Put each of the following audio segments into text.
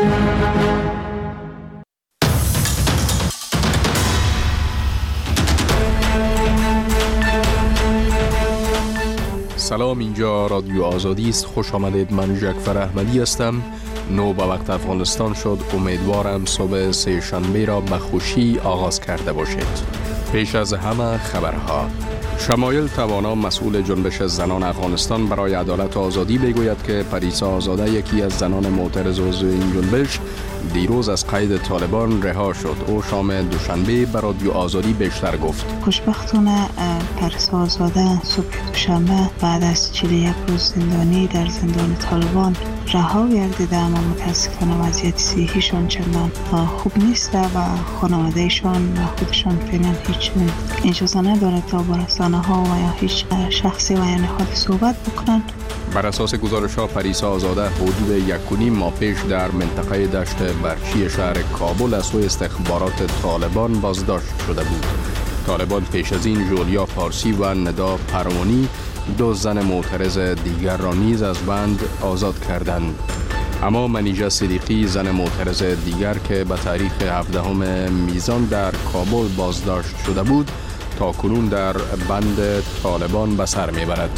سلام، اینجا رادیو آزادی است. خوش آمدید. من جعفر احمدی هستم. 9 به وقت افغانستان شد. امیدوارم صبح سه شنبه را به خوشی آغاز کرده باشید. پیش از همه خبرها. شمایل توانا مسئول جنبش زنان افغانستان برای عدالت و آزادی میگوید که پریسا آزاده، یکی از زنان معترض عضو این جنبش، دیروز از قید طالبان رها شد. او شام دوشنبه بر رادیو آزادی بیشتر گفت. خوشبختانه پریسا آزاده صبح دوشنبه بعد از 41 روز زندانی در زندان طالبان رها گردیده، اما متاسفانه وضعیت صحیشان چندان خوب نیست و خانوادهشان و خودشان فعلا هیچ اجازه نداره تا با رسانه ها و یا هیچ شخصی و یا نهادی صحبت بکنند. بر اساس گزارش ها پریسا آزاده حدود 1.5 ماه پیش در منطقه دشت برچی شهر کابل از سوی استخبارات طالبان بازداشت شده بود. طالبان پیش از این جولیا فارسی و ندا پروانی، 2 زن معترض دیگر را نیز از بند آزاد کردند. اما منیژه صدیقی، زن معترض دیگر که به تاریخ 17 میزان در کابل بازداشت شده بود، تا کنون در بند طالبان به سر میبرد.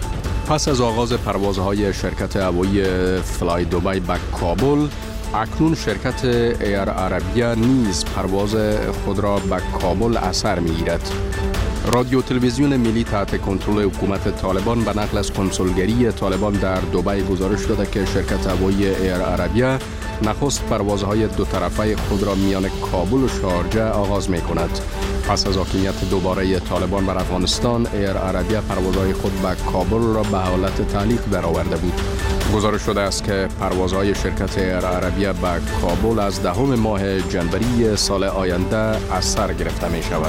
پس از آغاز پروازهای شرکت هوایی فلای دوبای به کابل، اکنون شرکت ایر عربیه نیز پرواز خود را به کابل اثر می‌گیرد. رادیو تلویزیون ملی تحت کنترل حکومت طالبان به نقل از کنسولگری طالبان در دبی گزارش داده که شرکت هوایی ایر عربیه نخست پروازهای دو طرفه خود را میان کابل و شارجه آغاز می کند. پس از حاکمیت دوباره طالبان بر افغانستان، ایر عربیه پروازهای خود به کابل را به حالت تعلیق درآورده بود. گزارش شده است که پروازهای شرکت ایر عربیه به کابل از 10 ماه جنوری سال آینده از سر گرفته می شود.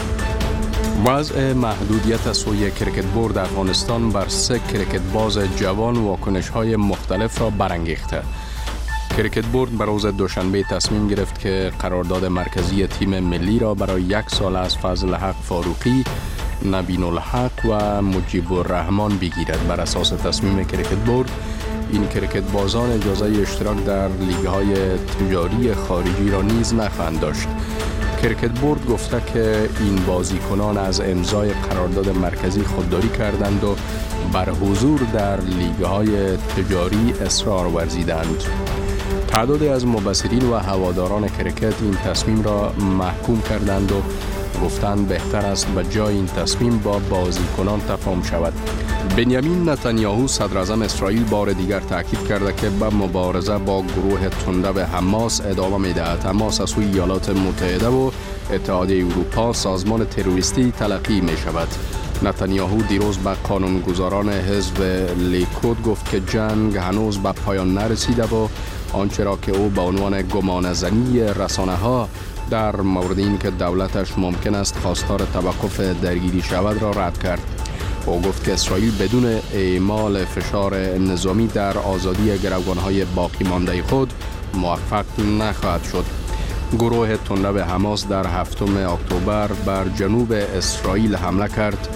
وضع محدودیت از سوی کرکت بورد افغانستان بر 3 کرکت باز جوان واکنش‌های مختلف را برانگیخته. کرکت بورد بر روز دوشنبه تصمیم گرفت که قرارداد مرکزی تیم ملی را برای 1 سال از فضل حق فاروقی، نبین الحق و مجیب الرحمن بگیرد. بر اساس تصمیم کرکت بورد، این کرکت بازان اجازه اشتراک در لیگ‌های تجاری خارجی را نیز نخواهند داشت. کرکت بورد گفته که این بازیکنان از امضای قرارداد مرکزی خودداری کردند و بر حضور در لیگ‌های تجاری اصرار ورزیدند. تعدادی از مبصرین و هواداران کرکت این تصمیم را محکوم کردند و گفتند بهتر است به جای این تصمیم با بازیکنان تفاهم شود. بنیامین نتانیاهو صدر اعظم اسرائیل بار دیگر تاکید کرده که به مبارزه با گروه تنده به حماس ادامه می‌دهد. حماس از سوی ایالات متحده و اتحادیه اروپا سازمان تروریستی تلقی می‌شود. نتانیاهو دیروز به قانونگذاران حزب لیکود گفت که جنگ هنوز به پایان نرسیده و آنچه را که او به عنوان گمانه‌زنی رسانه‌ها در مورد این که دولتش ممکن است خواستار توقف درگیری شود را رد کرد. او گفت که اسرائیل بدون اعمال فشار نظامی در آزادی گروگان‌های باقی مانده خود موفق نخواهد شد. گروه تنده به حماس در 7 اکتبر بر جنوب اسرائیل حمله کرد،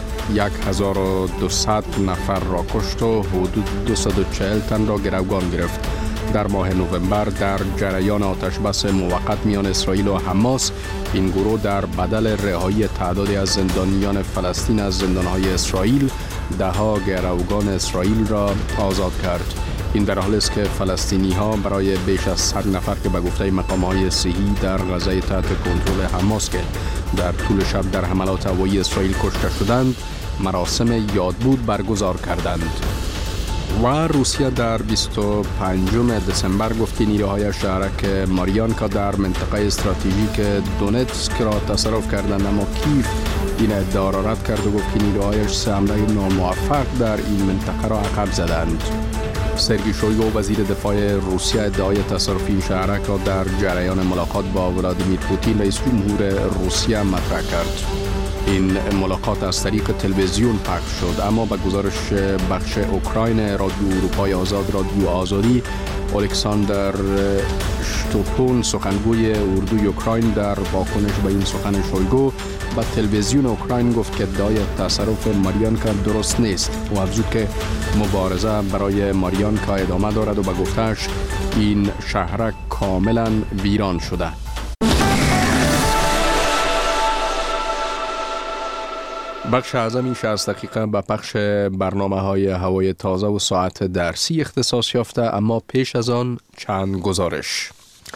1200 نفر را کشت و حدود 240 تن را گروگان گرفت. در ماه نوامبر در جریان آتشبس موقت میان اسرائیل و حماس، این گروه در بدل رهایی تعدادی از زندانیان فلسطین از زندانهای اسرائیل، 10 گروگان اسرائیل را آزاد کرد. این در حالی است که فلسطینی ها برای بیش از 100 نفر که به گفته مقام‌های صحی در غزه تحت کنترل حماس که در طول شب در حملات هوایی اسرائیل کشته شدند، مراسم یادبود برگزار کردند. و روسیه در 25 دسامبر گفت که نیروهای شهرک ماریانکا در منطقه استراتژیک دونتسک را تصرف کردند، اما کیف این ادعا را رد کرد و گفت که نیروهایش 3 حمله ناموفق در این منطقه را عقب زدند. سرگئی شویگو وزیر دفاع روسیه ادعای تصرف این شهرک را در جریان ملاقات با ولادیمیر پوتین رئیس جمهور روسیه مطرح کرد. این ملاقات از طریق تلویزیون پخش شد، اما به گزارش بخش اوکراین رادیو اروپای آزاد رادیو آزادی، الکساندر شتوپون سخنگوی اردوی اوکراین در واکنش به این سخن شویگو به تلویزیون اوکراین گفت که ادعای تصرف ماریانکا درست نیست و افزود که مبارزه برای ماریانکا ادامه دارد و به گفته‌اش این شهر کاملا ویران شده. بخش اعظمی 60 دقیقه به پخش برنامه‌های هوای تازه و ساعت درسی اختصاص یافته، اما پیش از آن چند گزارش.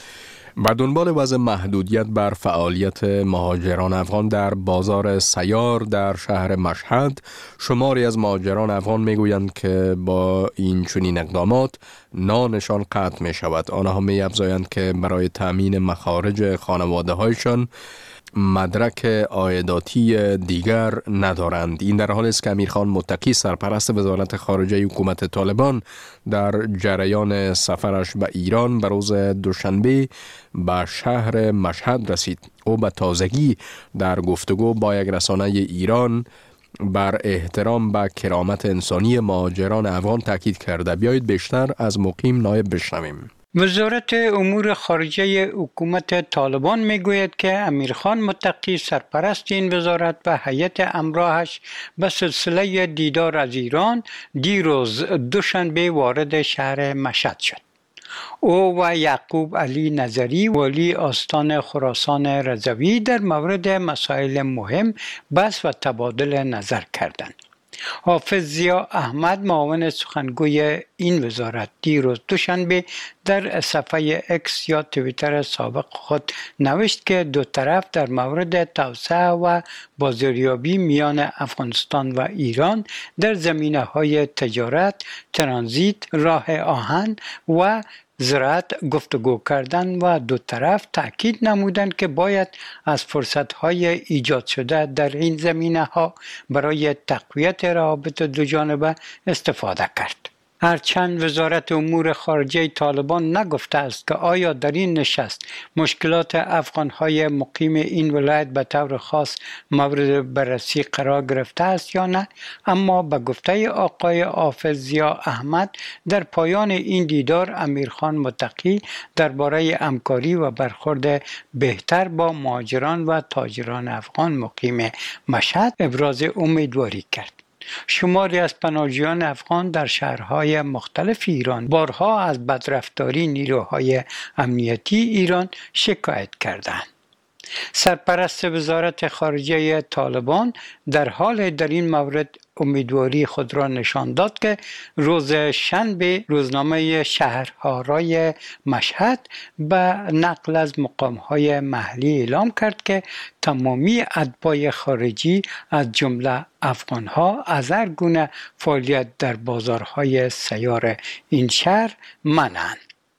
به دنبال وضع محدودیت بر فعالیت مهاجران افغان در بازار سیار در شهر مشهد، شماری از مهاجران افغان میگویند که با این چنین اقدامات نانشان قطع می شود. آنها می افزایند که برای تأمین مخارج خانواده هایشان مدرک عایداتی دیگر ندارند. این در حالی است که امیرخان متقی سرپرست وزارت خارجه حکومت طالبان در جریان سفرش به ایران به روز دوشنبه به شهر مشهد رسید. او به تازگی در گفتگو با یک رسانه ایران بر احترام به کرامت انسانی مهاجران افغان تاکید کرده. بیایید بیشتر از مقیم نایب بشنویم. وزارت امور خارجه حکومت طالبان میگوید که امیرخان متقی سرپرست این وزارت و هیئت همراهش به سلسله دیدار از ایران دیروز دوشنبه وارد شهر مشهد شد. او و یعقوب علی نظری والی استان خراسان رضوی در مورد مسائل مهم بحث و تبادل نظر کردند. حافظ ضیا احمد معاون سخنگوی این وزارت دیروز دوشنبه در صفحه اکس یا توییتر سابق خود نوشت که دو طرف در مورد توسعه و بازاریابی میان افغانستان و ایران در زمینه‌های تجارت، ترانزیت، راه آهن و زراعت گفتگو کردند و دو طرف تاکید نمودند که باید از فرصت‌های ایجاد شده در این زمینه‌ها برای تقویت روابط دو جانبه استفاده کرد. هرچند وزارت امور خارجه طالبان نگفته است که آیا در این نشست مشکلات افغان‌های مقیم این ولایت به طور خاص مورد بررسی قرار گرفته است یا نه، اما به گفته آقای حافظ ضیا احمد در پایان این دیدار امیرخان متقی درباره همکاری و برخورد بهتر با مهاجران و تاجران افغان مقیم مشهد ابراز امیدواری کرد. شماری از پناهجویان افغان در شهرهای مختلف ایران بارها از بدرفتاری نیروهای امنیتی ایران شکایت کردند. سرپرست وزارت خارجه طالبان در حال در این مورد امیدواری خود را نشان داد که روز شنبه روزنامه شهرهای مشهد به نقل از مقامهای محلی اعلام کرد که تمامی اتباع خارجی از جمله افغانها از هر گونه فعالیت در بازارهای سیار این شهر منعند.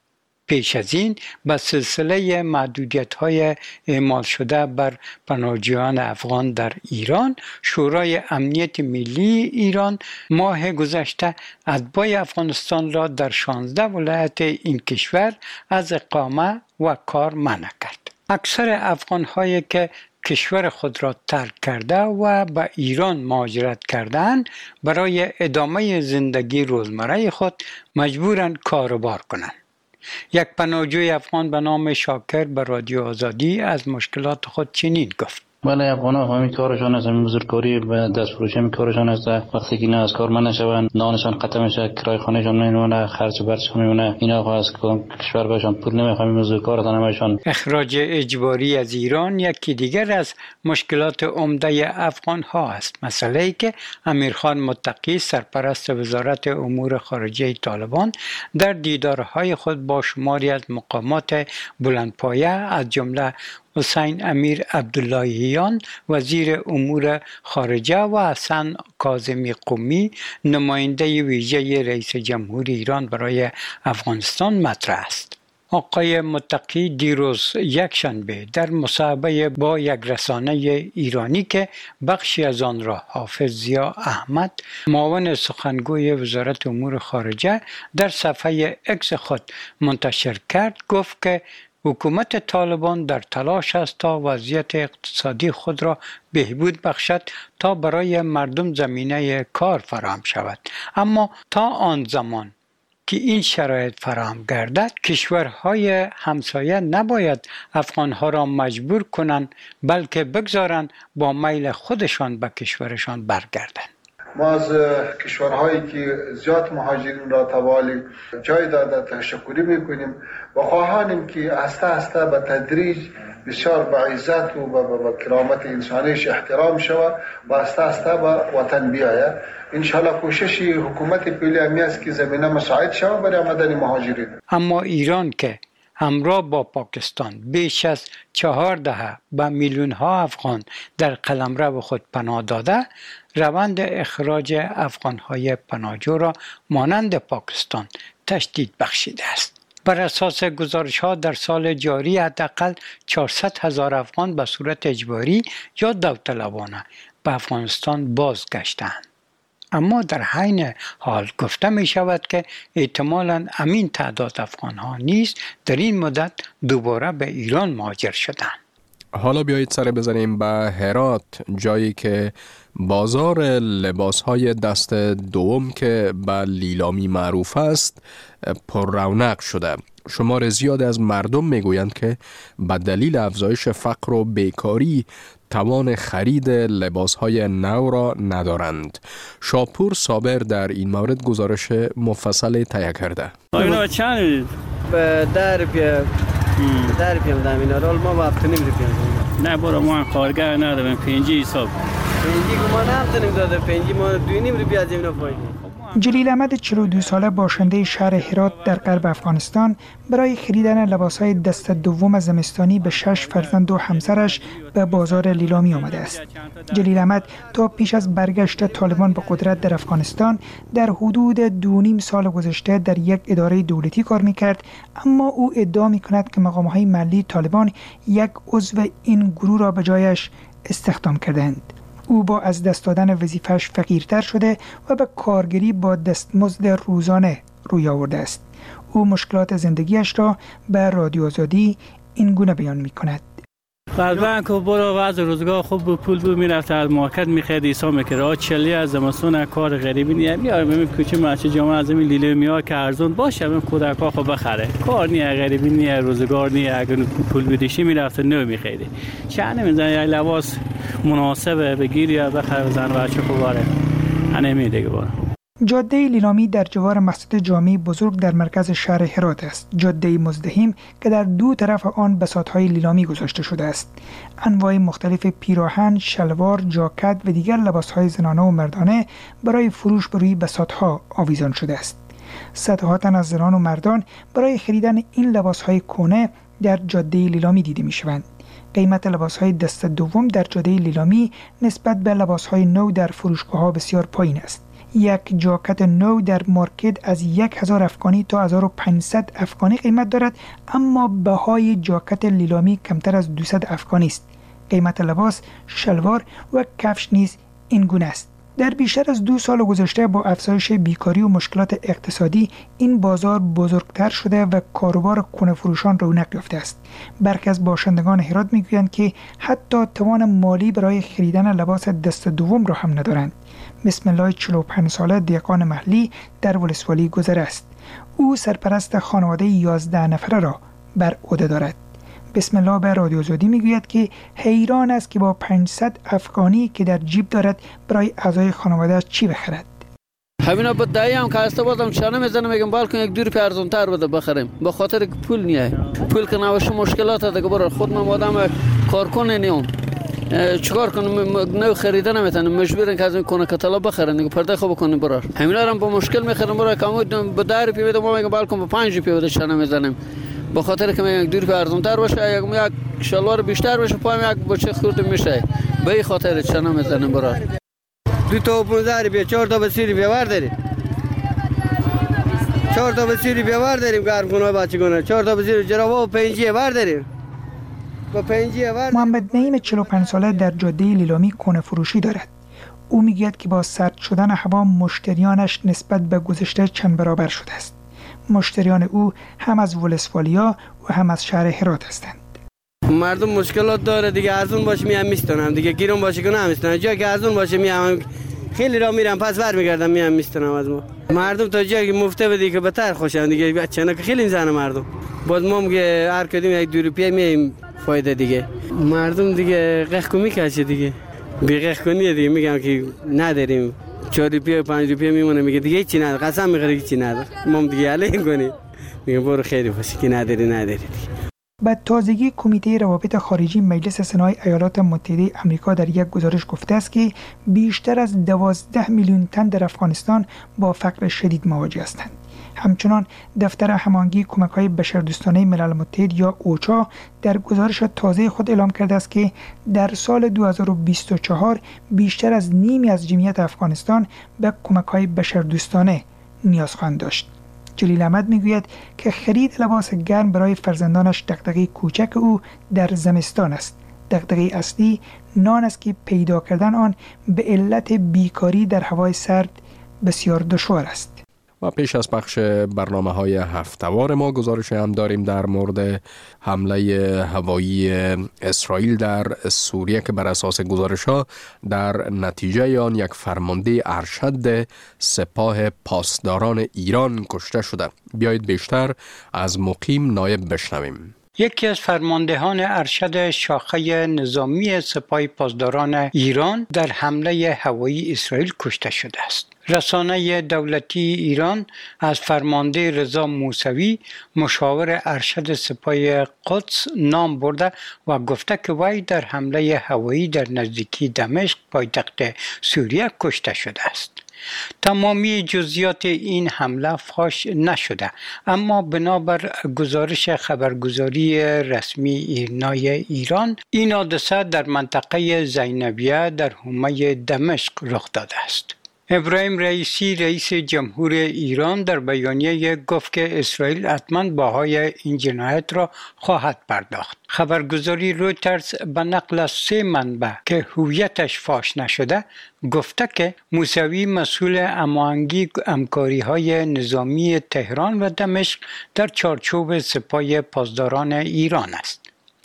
پیش از این به سلسله محدودیت‌های اعمال شده بر پناهجویان افغان در ایران، شورای امنیت ملی ایران ماه گذشته اتباع افغانستان را در 16 ولایت این کشور از اقامه و کار منع کرد. اکثر افغان‌هایی که کشور خود را ترک کرده و به ایران مهاجرت کردند برای ادامه زندگی روزمره خود مجبورند کار و بار کنند. یک پناهجوی افغان به نام شاکر به رادیو آزادی از مشکلات خود چنین گفت: بله، افغان‌ها همین کارشان است، همین بزرگکاری و دستفروشی همین کارشان است. وقتی که اینا از کار من نشوند، نانشان قطع میشه، کرای خانهشان نمیمونه، خرج برچشان میمونه، اینا از کشور بهشان پول نمیخواد، همین بزرگکارتان همشان. اخراج اجباری از ایران یکی دیگر از مشکلات عمده افغان‌ها است. مسئله‌ای که امیرخان متقی سرپرست وزارت امور خارجه طالبان در دیدارهای خود با شماری از مقامات بلندپایه از جمله حسین امیر عبداللهیان وزیر امور خارجه و حسن کاظمی قمی نماینده ویژه رئیس جمهور ایران برای افغانستان مطرح است. آقای متقی دیروز یکشنبه در مصاحبه با یک رسانه ایرانی که بخشی از آن را حافظ ضیا احمد معاون سخنگوی وزارت امور خارجه در صفحه اکس خود منتشر کرد گفت که حکومت طالبان در تلاش است تا وضعیت اقتصادی خود را بهبود بخشد تا برای مردم زمینه کار فراهم شود، اما تا آن زمان که این شرایط فراهم گردد کشورهای همسایه نباید افغانها را مجبور کنند بلکه بگذارند با میل خودشان به کشورشان برگردند. ما از کشورهایی که زیاد مهاجرین را توالی جای داده تشکری میکنیم و خواهانیم که هسته به تدریج بسیار با عزت و با کرامت انسانیش احترام شود و هسته به وطن بیاید. انشاءالله کوشش حکومت پیلی همی است که زمینه مساعد شود برای آمدن مهاجرین. اما ایران که همراه با پاکستان بیش از 4 دهه به میلیون ها افغان در قلمرو خود پناه داده، روند اخراج افغان های پناهجو را مانند پاکستان تشدید بخشیده است. بر اساس گزارش ها در سال جاری حداقل 400,000 افغان به صورت اجباری یا داوطلبانه به افغانستان بازگشتند. اما در عین حال گفته می شود که احتمالاً امین تعداد افغان ها نیز در این مدت دوباره به ایران مهاجر شدند. حالا بیایید سر بزنیم به هرات، جایی که بازار لباس‌های دست دوم که به لیلامی معروف است پر رونق شده. شمار زیاد از مردم میگویند که به دلیل افزایش فقر و بیکاری توان خرید لباس‌های نو را ندارند. شاپور صابر در این مورد گزارش مفصل تهیه کرده. اینا چند؟ به 10 روپیه. 10 روپیه میدم اینا رو، ما با 7.5 روپیه. نه برو ما کارگر نداریم، 5 حساب. 5 ما نمیتونیم داده، 5 ما 2.5 روپیه از اینا فایده. جلیل احمد 42 ساله باشنده شهر هرات در غرب افغانستان برای خریدن لباس‌های دست دوم زمستانی به 6 فرزند و همسرش به بازار لیلامی آمده است. جلیل احمد تا پیش از برگشت طالبان به قدرت در افغانستان در حدود 2.5 سال گذشته در یک اداره دولتی کار می‌کرد، اما او ادعا می‌کند که مقام‌های محلی طالبان یک عضو این گروه را به جایش استخدام کردند. او با از دست دادن وظیفه‌اش فقیرتر شده و به کارگری با دستمزد روزانه روی آورده است. او مشکلات زندگیش را به رادیو آزادی این گونه بیان می‌کند. بعد که برو وضع روزگار خوب پول بود میرفت از مارکت می‌خرید حساب می‌کرد. چلی از زمستون کار غریبی نیه میارم همین کوچه ماچه جامعه از این لیله میار که ارزون باشه همین کودکا خو بخره. کار نیه غریبی نیه روزگار نیه اگر پول بدیشی میرفت نو می‌خرید. چند میزنه یک لباس مناسبه بگیری یا بخره بزن بچه خوباره. همین دیگه برو. جاده لیلامی در جوار مسجد جامع بزرگ در مرکز شهر هرات است. جاده مزدحم که در دو طرف آن بساط‌های لیلامی گذاشته شده است. انواع مختلف پیراهن، شلوار، جاکت و دیگر لباس‌های زنانه و مردانه برای فروش بر روی بساط‌ها آویزان شده است. صدها تن از زنان و مردان برای خریدن این لباس‌های کهنه در جاده لیلامی دیده می‌شوند. قیمت لباس‌های دست دوم در جاده لیلامی نسبت به لباس‌های نو در فروشگاه‌ها بسیار پایین است. یک جاکت نو در مارکت از 1000 افغانی تا 1500 افغانی قیمت دارد، اما بهای جاکت لیلامی کمتر از 200 افغانی است. قیمت لباس، شلوار و کفش نیز این گونه است. در بیشتر از 2 سال گذشته با افزایش بیکاری و مشکلات اقتصادی این بازار بزرگتر شده و کاروبار کهنه فروشان رونق یافته است. برخی از باشندگان هرات میگویند که حتی توان مالی برای خریدن لباس دست دوم را هم ندارند. بسم الله 45 ساله دیقان محلی در ولسوالی گذر است. او سرپرست خانواده 11 نفره را بر عهده دارد. بسم الله به رادیو آزادی میگوید که حیران است که با 500 افغانی که در جیب دارد برای اعضای خانواده چی بخرد. همینا با دایی هم کاسته بودم چانه میزنم میگم بالکن یک 2 روپیه ارزان‌تر بده بخریم، به خاطر که پول نیه. پول که نباشه مشکلات دیگه برای خود من آدم کارکن نیام. چیکار کنم نو خریدن نمیتونم، مجبورن که از این کنه کتالا بخرن دیگه پرده خوب کنیم برار. همینا هم با مشکل میخرم برای کمو به 10 روپیه بده، ما میگم بالکن به 5 روپیه بده چانه میزنیم. به خاطر که یک 2 روپیه ارزان‌تر باشه، یک شلوار بیشتر باشه، پایم یک بچه خورد میشه. به این خاطر چانه میزنیم برار. 2 تا 15 روپیه، 4 تا 30 روپیه برداریم. 4 تا 30 روپیه برداریم گرم‌کنه بچگونه. 4 تا 30 جراوه و 5 برداریم. محمد نعیم 45 ساله در جاده لیلامی کهنه فروشی دارد. او میگوید که با سرد شدن هوا مشتریانش نسبت به گذشته چند برابر شده است. مشتریان او هم از ولسوالیا و هم از شهر هرات هستند. مردم مشکلات داره دیگه، ارزون باشه میام میستونم دیگه، گیرون باشه که نمیستونم. جایی که ارزون باشه میام خیلی را میرم پس برمیگردم میام میستونم از ما. مردم تا جایی که مفته بدی که بهتر خوشن دیگه، بچه‌ها که خیلی میزنه مردم. باز ما میگه هر کدوم 1-2 روپیه میایم فایده دیگه. مردم دیگه قهق میکشه دیگه. بی قهق کنی دیگه میگم که نداریم. 4 روپیه 5 روپیه میمونه میگه دیگه چی نداره. قسم میخوره که چی نداره. ما دیگه علیه کنی. میگه برو خیلی خوشی که نداری دیگه. به تازگی کمیته روابط خارجی مجلس سنای ایالات متحده آمریکا در یک گزارش گفته است که بیشتر از 12 میلیون تن در افغانستان با فقر شدید مواجه هستند. همچنان دفتر هماهنگی کمک‌های بشردوستانه ملل متحد یا اوچا در گزارش تازه خود اعلام کرده است که در سال 2024 بیشتر از نیمی از جمعیت افغانستان به کمک‌های بشردوستانه نیاز خواهند داشت. جلیل احمد میگوید که خرید لباس گرم برای فرزندانش دغدغه کوچک او در زمستان است. دغدغه اصلی نان است که پیدا کردن آن به علت بیکاری در هوای سرد بسیار دشوار است. و پیش از پخش برنامه‌های هفته‌وار ما گزارش هم داریم در مورد حمله هوایی اسرائیل در سوریه که بر اساس گزارش‌ها در نتیجه آن یک فرمانده ارشد سپاه پاسداران ایران کشته شده. بیایید بیشتر از مقیم نایب بشنویم. یکی از فرماندهان ارشد شاخه نظامی سپاه پاسداران ایران در حمله هوایی اسرائیل کشته شده است. رسانه دولتی ایران از فرمانده رضا موسوی مشاور ارشد سپاه قدس نام برده و گفته که وی در حمله هوایی در نزدیکی دمشق پایتخت سوریه کشته شده است. تمامی جزئیات این حمله فاش نشده، اما بنابر گزارش خبرگزاری رسمی ایرنای ایران این حادثه در منطقه زینبیه در حومه دمشق رخ داده است. ابراهیم رئیسی رئیس جمهور ایران در بیانیه گفت که اسرائیل حتما بهای این جنایت را خواهد پرداخت. خبرگزاری رویترز به نقل از 3 منبع که هویتش فاش نشده گفته که موسوی مسئول هماهنگی همکاری‌های نظامی تهران و دمشق در چارچوب سپاه پاسداران ایران است.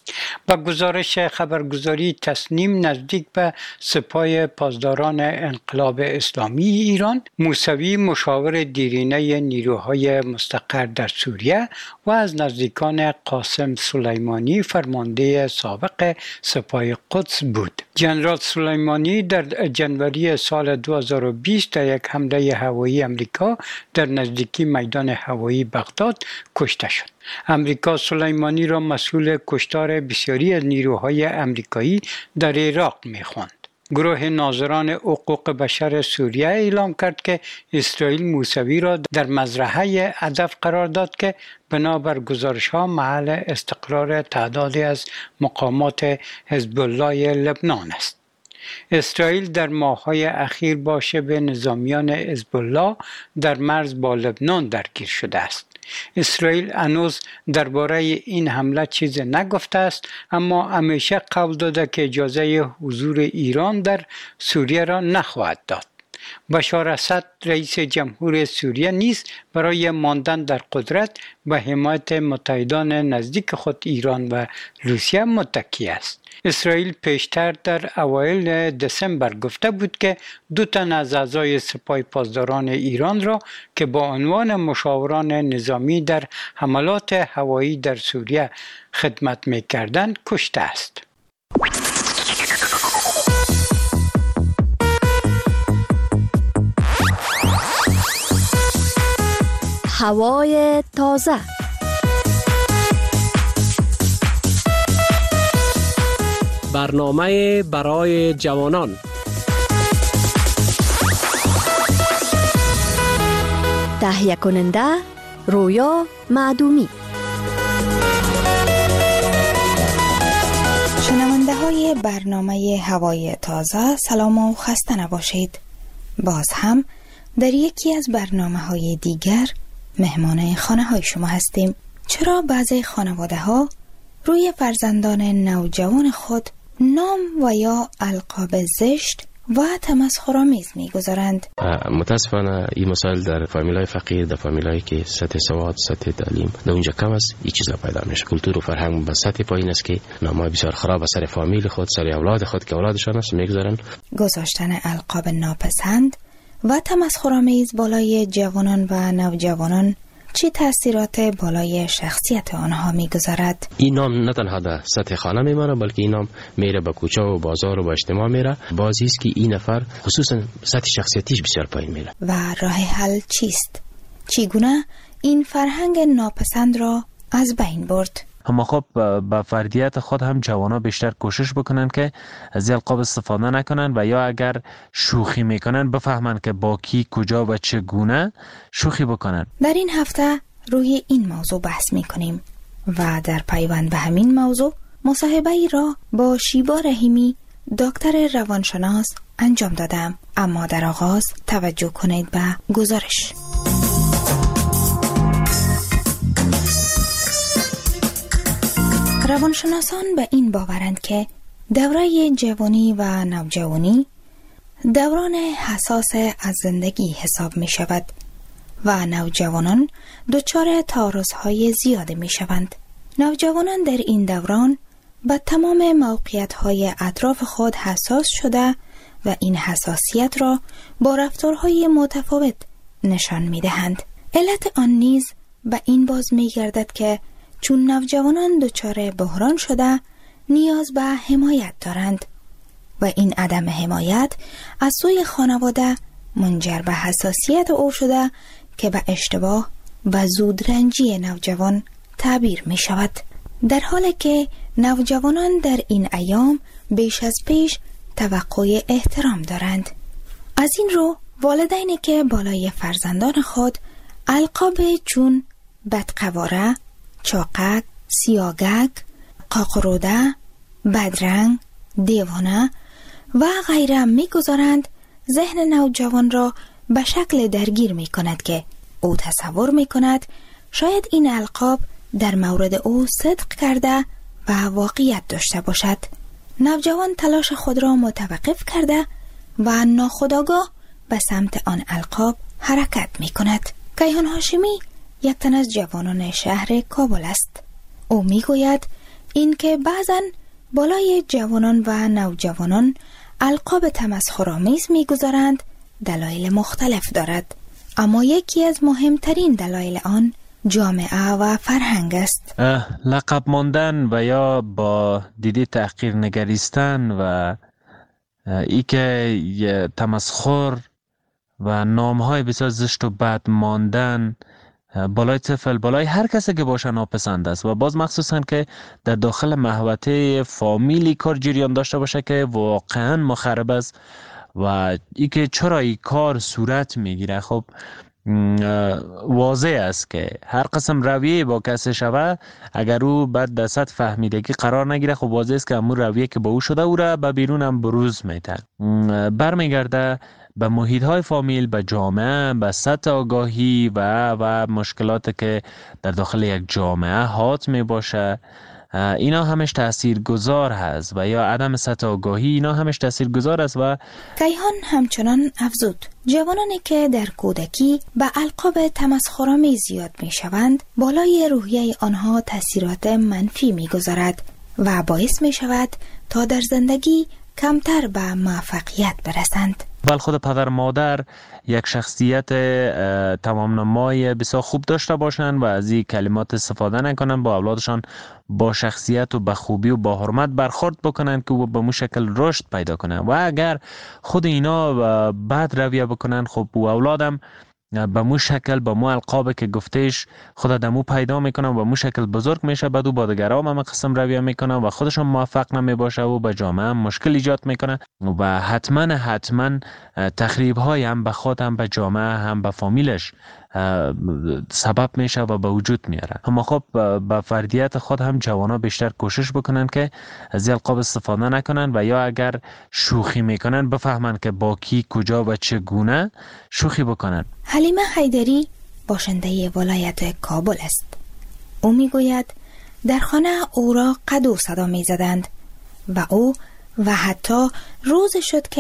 با گزارش خبرگزاری تسنیم نزدیک به سپاه پاسداران انقلاب اسلامی ایران، موسوی مشاور دیرینه نیروهای مستقر در سوریه و از نزدیکان قاسم سلیمانی فرمانده سابق سپاه قدس بود. جنرال سلیمانی در جنوری سال 2020 در یک حمله هوایی امریکا در نزدیکی میدان هوایی بغداد کشته شد. امریکا سلیمانی را مسئول کشتار بسیاری از نیروهای امریکایی در عراق می‌خواند. گروه ناظران حقوق بشر سوریه اعلام کرد که اسرائیل موسوی را در مزرعه هدف قرار داد که بنابر گزارش‌ها محل استقرار تعدادی از مقامات حزب الله لبنان است. اسرائیل در ماه‌های اخیر با شبه نظامیان حزب الله در مرز با لبنان درگیر شده است. اسرائیل هنوز درباره این حمله چیز نگفته است، اما همیشه قول داده که اجازه حضور ایران در سوریه را نخواهد داد. بشار اسد رئیس جمهور سوریه نیز برای ماندن در قدرت به حمایت متحدان نزدیک خود ایران و روسیه متکی است. اسرائیل پیشتر در اوایل دسامبر گفته بود که 2 تن از اعضای سپاه پاسداران ایران را که با عنوان مشاوران نظامی در حملات هوایی در سوریه خدمت می‌کردند کشته است. هوای تازه. برنامه برای جوانان. تهیه کننده رویا معدومی. شنونده های برنامه هوای تازه سلام و خسته نباشید. باز هم در یکی از برنامه های دیگر مهمان خانه های شما هستیم. چرا بعضی خانواده ها روی فرزندان نوجوان خود نام و یا القاب زشت و تمسخرآمیز می‌گذارند. متاسفانه این مسائل در فامیلای فقیر، در فامیلایی که سطح سواد، سطح تعلیم در اونجا کم است، این چیزا پیدا میشه. کلتور و فرهنگ به سطح پایین است که نامای بسیار خراب سر فامیل خود، سر اولاد خود که اولادشان است میگذارن. گذاشتن القاب ناپسند و تمسخرآمیز بالای جوانان و نوجوانان چه تأثیرات بالای شخصیت آنها میگذارد؟ این نام نه تنها در سطح خانه میمانه، بلکه این نام میره به کوچه و بازار و به اجتماع میره. بازی است که این نفر خصوصا سطح شخصیتیش بسیار پایین میره. و راه حل چیست؟ چگونه این فرهنگ ناپسند را از بین برد؟ اما خب با فردیت خود هم جوانا بیشتر کوشش بکنن که از القاب استفاده نکنن و یا اگر شوخی میکنن بفهمن که با کی، کجا و چگونه شوخی بکنن. در این هفته روی این موضوع بحث میکنیم و در پیوند به همین موضوع مصاحبه ای را با شیبا رحیمی دکتر روانشناس انجام دادم. اما در آغاز توجه کنید به گزارش. روانشناسان به این باورند که دوره جوانی و نوجوانی دوران حساس از زندگی حساب می شود و نوجوانان دچار تعارض‌های زیاده می شوند. نوجوانان در این دوران به تمام موقعیت‌های اطراف خود حساس شده و این حساسیت را با رفتارهای متفاوت نشان می دهند. علت آن نیز به این باز می گردد که چون نوجوانان دچار بحران شده نیاز به حمایت دارند و این عدم حمایت از سوی خانواده منجر به حساسیت او شده که به اشتباه و زودرنجی نوجوان تعبیر می شود. در حالی که نوجوانان در این ایام بیش از پیش توقع احترام دارند. از این رو والدینی که بالای فرزندان خود القاب چون بدقواره، چاقک، سیاگک، قاقروده، بدرنگ، دیوانه و غیره می‌گذارند، ذهن نوجوان را به شکل درگیر می‌کند که او تصور می‌کند شاید این القاب در مورد او صدق کرده و واقعیت داشته باشد. نوجوان تلاش خود را متوقف کرده و ناخودآگاه به سمت آن القاب حرکت می‌کند. کیهان هاشمی یک تن از جوانان شهر کابل است. او میگوید این که بعضن بالای جوانان و نوجوانان القاب تمسخرآمیز میگذارند دلایل مختلف دارد، اما یکی از مهمترین دلایل آن جامعه و فرهنگ است. لقب ماندن و یا با دیده تحقیر نگریستن و ای که تمسخر و نامهای بسیار زشت و بد ماندن بالای طفل، بالای هر کسی که باشه ناپسند است و باز مخصوصا که در داخل محوطه فامیلی کار جریان داشته باشه که واقعا مخرب است و ای که چرا این کار صورت میگیره. خب واضح است که هر قسم رویه با کسی شوه اگر او بعد در سطح فهمیدگی قرار نگیره، خب واضح است که همون رویه که با او شده او را به بیرون هم بروز میده، برمیگرده به محیط های فامیل، به جامعه، به سطح آگاهی و مشکلات که در داخل یک جامعه حاکم باشه. اینا همش تاثیرگذار هست و یا عدم سطح آگاهی اینا همش تاثیرگذار است. و کیهان همچنان افزود جوانانی که در کودکی به القاب تمسخرآمیز زیاد می شوند بالای روحیه آنها تاثیرات منفی می گذارد و باعث می شود تا در زندگی کمتر به موفقیت برسند. بل خود پدر مادر یک شخصیت تمام نمای بسیار خوب داشته باشند و از این کلمات استفاده نکنند، با اولادشان با شخصیت و با خوبی و با حرمت برخورد بکنند که او به مو شکل رشد پیدا کنند و اگر خود اینا بد رویه بکنند خب او اولادم به مو شکل به مو القاب که گفتهش خود دمو پیدا میکنن و به مو شکل بزرگ میشه، بعد او با دیگران هم قسم رویه میکنن و خودشون موفق نمیباشه و به جامعه هم مشکل ایجاد میکنه و حتما تخریب های هم به خود هم به جامعه هم به فامیلش سبب میشه و به وجود میاره. اما خب با فردیت خود هم جوانا بیشتر کوشش بکنن که از القاب استفاده نکنن و یا اگر شوخی میکنن بفهمن که با کی، کجا و چگونه شوخی بکنن. حلیمه حیدری باشنده ولایت کابل است. او میگوید در خانه او را قدو صدا میزدند و او و حتی روز شد که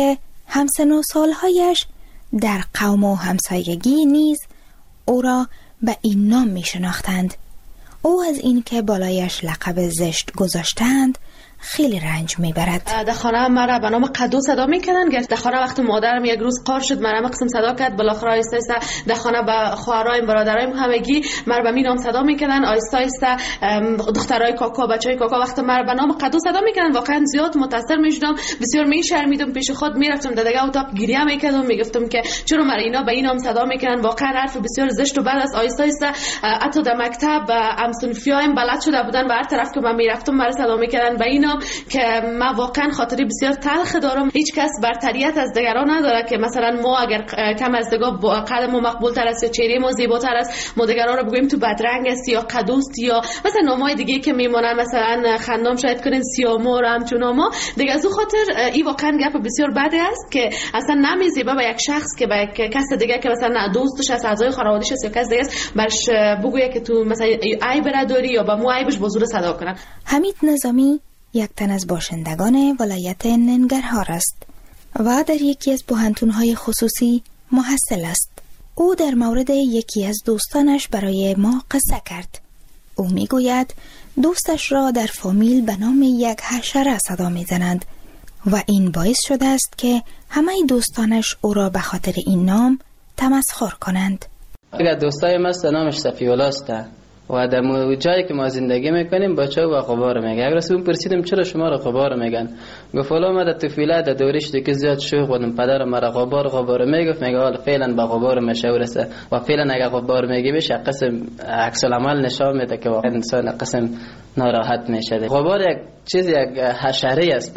همسن و سالهایش در قوم و همسایگی نیز او را به این نام می شناختند. او از اینکه بالایش لقب زشت گذاشتند خیلی رنج میبرد. در خانه مرا به نام قدو صدا میکنن. در خانه وقتی مادرم یک روز قار شد مرا قسم صدا کرد، بالاخره آیسته آیسته در خانه به خواهرایم برادرایم همگی مرا به می نام صدا میکنن. آیسته آیسته دخترای کاکا بچهای کاکا وقتی مرا به نام قدو صدا میکنن واقعا زیاد متاثر میشدم، بسیار میشرمیدم، پیش خود میرفتم در دیگه اتاق گریه میکردم، میگفتم که چرا مرا اینا به این نام صدا میکنن، واقعا حرف بسیار زشت و بد است. آیسته آیسته حتی در مکتب همسنفیایم بلد شده بودن و هر طرف که من میرفتم مرا صدا میکردن به این که من واقعا خاطری بسیار تلخ دارم. هیچ کس برتریت از دیگران نداره که مثلا ما اگر کم از دیگه قد ما مقبول تر است یا چهره ما زیباتر است ما دیگران رو بگوییم تو بدرنگ است یا قدوست یا مثلا نامای دیگه که میمونن مثلا خندام شاید کنین سیامور همچون ما دیگه. از اون خاطر این واقعا گپ بسیار بده است که اصلا نمیزیبه به یک شخص که به کس دیگه که مثلا دوستش است، اعضای خانواده‌اش است یا کس دیگه است برش بگویه که تو مثلا عیب نداری یا با مو عیبش با زور صدا کنن. حمید نظامی یک تن از باشندگان ولایت ننگرهار است و در یکی از پوهنتون‌های خصوصی محصل است. او در مورد یکی از دوستانش برای ما قصه کرد. او میگوید دوستش را در فامیل به نام یک حشره صدا میزنند و این باعث شده است که همه دوستانش او را به خاطر این نام تمسخر کنند. اگر دوستای ما نامش صفی‌الله است و در جایی که ما زندگی میکنیم بچه و غبار میگه. اگر اون پرسیدم چرا شما را غبار میگن، گفت والا ما در طفولیت در دورش دیگه زیاد شوخ بودم، پدر مرا غبار میگفت، میگه حالا فعلا با غبار مشهور است و فعلا اگر غبار میگی بشه قسم عکس العمل نشان میده که واقعا انسان قسم ناراحت میشه. غبار یک چیز یک حشره است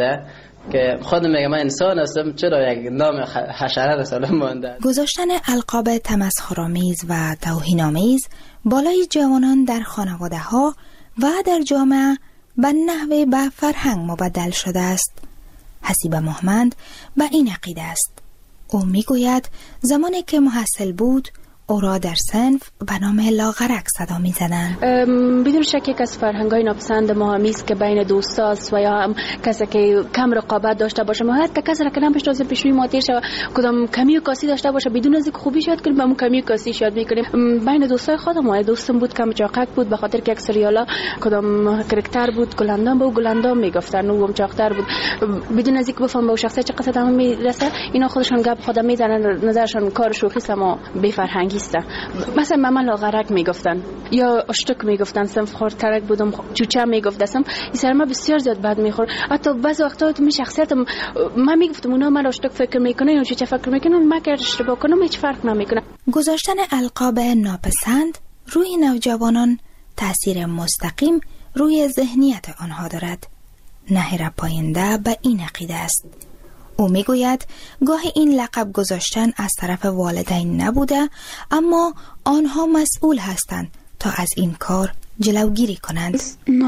که خود میگه من انسان هستم، چرا یک نام حشره را سلام مونده. گذاشتن القاب تمسخرآمیز و توهین‌آمیز بالای جوانان در خانواده ها و در جامعه به نحوه به فرهنگ مبدل شده است. حسیب محمد به این عقیده است. او میگوید زمانی که محصل بود او را در صنف به نام لاغرک صدا می‌زدند. بدون شک یک از فرهنگ‌های ناپسند ما همیست که بین دوستاست و یا هم کسی که کم رقابت داشته باشه، ما حتی کسی را که نمی‌شناسیم پیش روی ما تیر شود کدام کمی و کاسی داشته باشه بدون از اینکه خوبی شاید کنیم به اون کمی و کاسی شاید می‌کنیم. بین دوستای خودم دوستم بود کم چاقک بود به خاطر که یک سریالا کدام کاراکتر بود گلندام به گلندام میگفتن و هم چاقتر بود بدون از اینکه بفهم به شخصیت چه قصد هم میرسه. اینا خودشون گپ خودم میزنن، نظرشون کار شوخی است ما بی فرهنگی است. مثلا من لاغرک میگفتن یا اشتک میگفتن، صنف خورترک بودم، چوچه میگفتم. این سر ما بسیار زیاد بد میخور. حتی بعضی وقتا تو شخصیتم من میگفتم اونا من اشتک فکر میکنه یا چوچه فکر میکنه، من که اشتباه کنم هیچ فرق نمیکنه. گذاشتن القاب ناپسند روی نوجوانان تاثیر مستقیم روی ذهنیت آنها دارد. نهر پاینده به این عقیده است. او میگوید گاهی این لقب گذاشتن از طرف والدین نبوده اما آنها مسئول هستند تا از این کار جلوگیری کنند.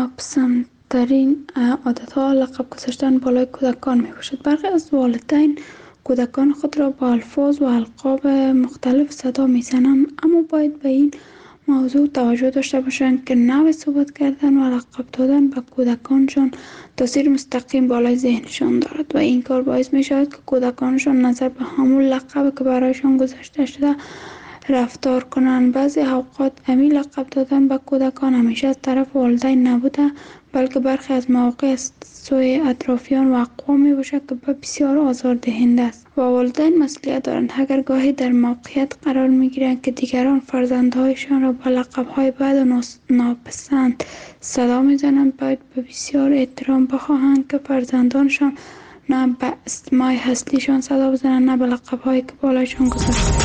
ناپسندترین عادتها لقب گذاشتن بالای کودکان می باشد. برخی از والدین کودکان خود را با الفاظ و القاب مختلف صدا می زنند، اما باید به این موضوع توجه داشته باشند که نوع صحبت کردن و لقب دادن به کودکانشان تاثیر مستقیم بالای ذهنشان دارد و این کار باعث می شود که کودکانشان نظر به همون لقب که برایشان گذاشته شده رفتار کنند. بعضی اوقات همین لقب دادن به کودکان همیشه از طرف والدین نبوده بلکه برخی از مواقع از سوی اطرافیان و اقوام می باشد که بسیار آزاردهنده است و والدین مسئولیت دارند. اگر گاهی در موقعیت قرار می گیرند که دیگران فرزندهایشان را با لقب‌های بد و ناپسند صدا می زنند، باید به بسیار احترام بخواهند که فرزندانشان نه به اسمای هستیشان صدا بزنند نه به لقب‌هایی که بالایشان گذاشته.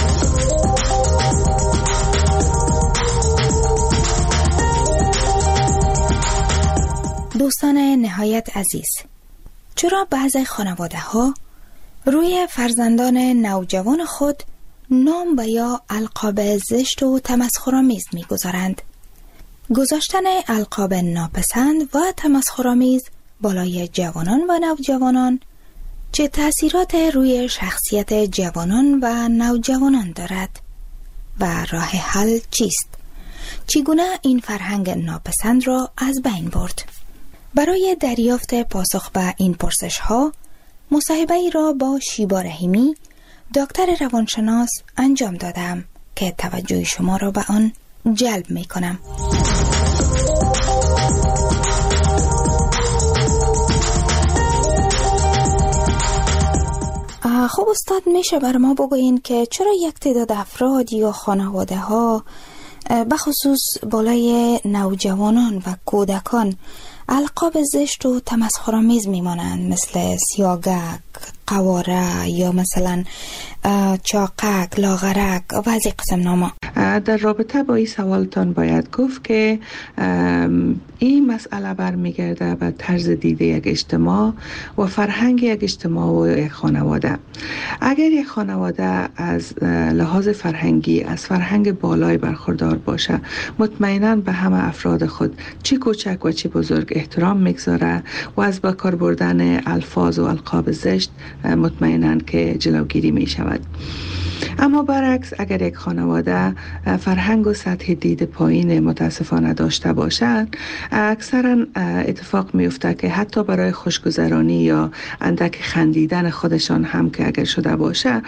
دوستان نهایت عزیز، چرا بعضی خانواده ها روی فرزندان نوجوان خود نام و یا القاب زشت و تمسخرآمیز می‌گذارند؟ گذاشتن القاب ناپسند و تمسخرآمیز بالای جوانان و نوجوانان چه تأثیرات روی شخصیت جوانان و نوجوانان دارد و راه حل چیست؟ چگونه این فرهنگ ناپسند را از بین برد؟ برای دریافت پاسخ به این پرسش ها مصاحبه ای را با شیبا رحیمی دکتر روانشناس انجام دادم که توجه شما را به آن جلب می کنم. خب استاد، میشه بر ما بگوین که چرا یک تعداد افراد یا خانواده ها بخصوص بالای نوجوانان و کودکان القاب زشت و تمسخرآمیز میمانند، مثل سیاگک، قواره یا مثلا چاقک، لاغرک و از این قسم نامه؟ در رابطه با این سوالتان باید گفت که این مسئله برمیگرده به طرز دیده یک اجتماع و فرهنگ یک اجتماع و یک خانواده. اگر یک خانواده از لحاظ فرهنگی از فرهنگ بالای برخوردار باشه، مطمئناً به همه افراد خود چی کوچک و چی بزرگ احترام میگذاره و از به کار بردن الفاظ و القاب زشت مطمئناً که جلوگیری می شود. اما برعکس، اگر یک خانواده فرهنگ و سطح دید پایین متاسفانه داشته باشند، اکثرا اتفاق میفته که حتی برای خوشگذرانی یا اندک خندیدن خودشان هم که اگر شده باشه،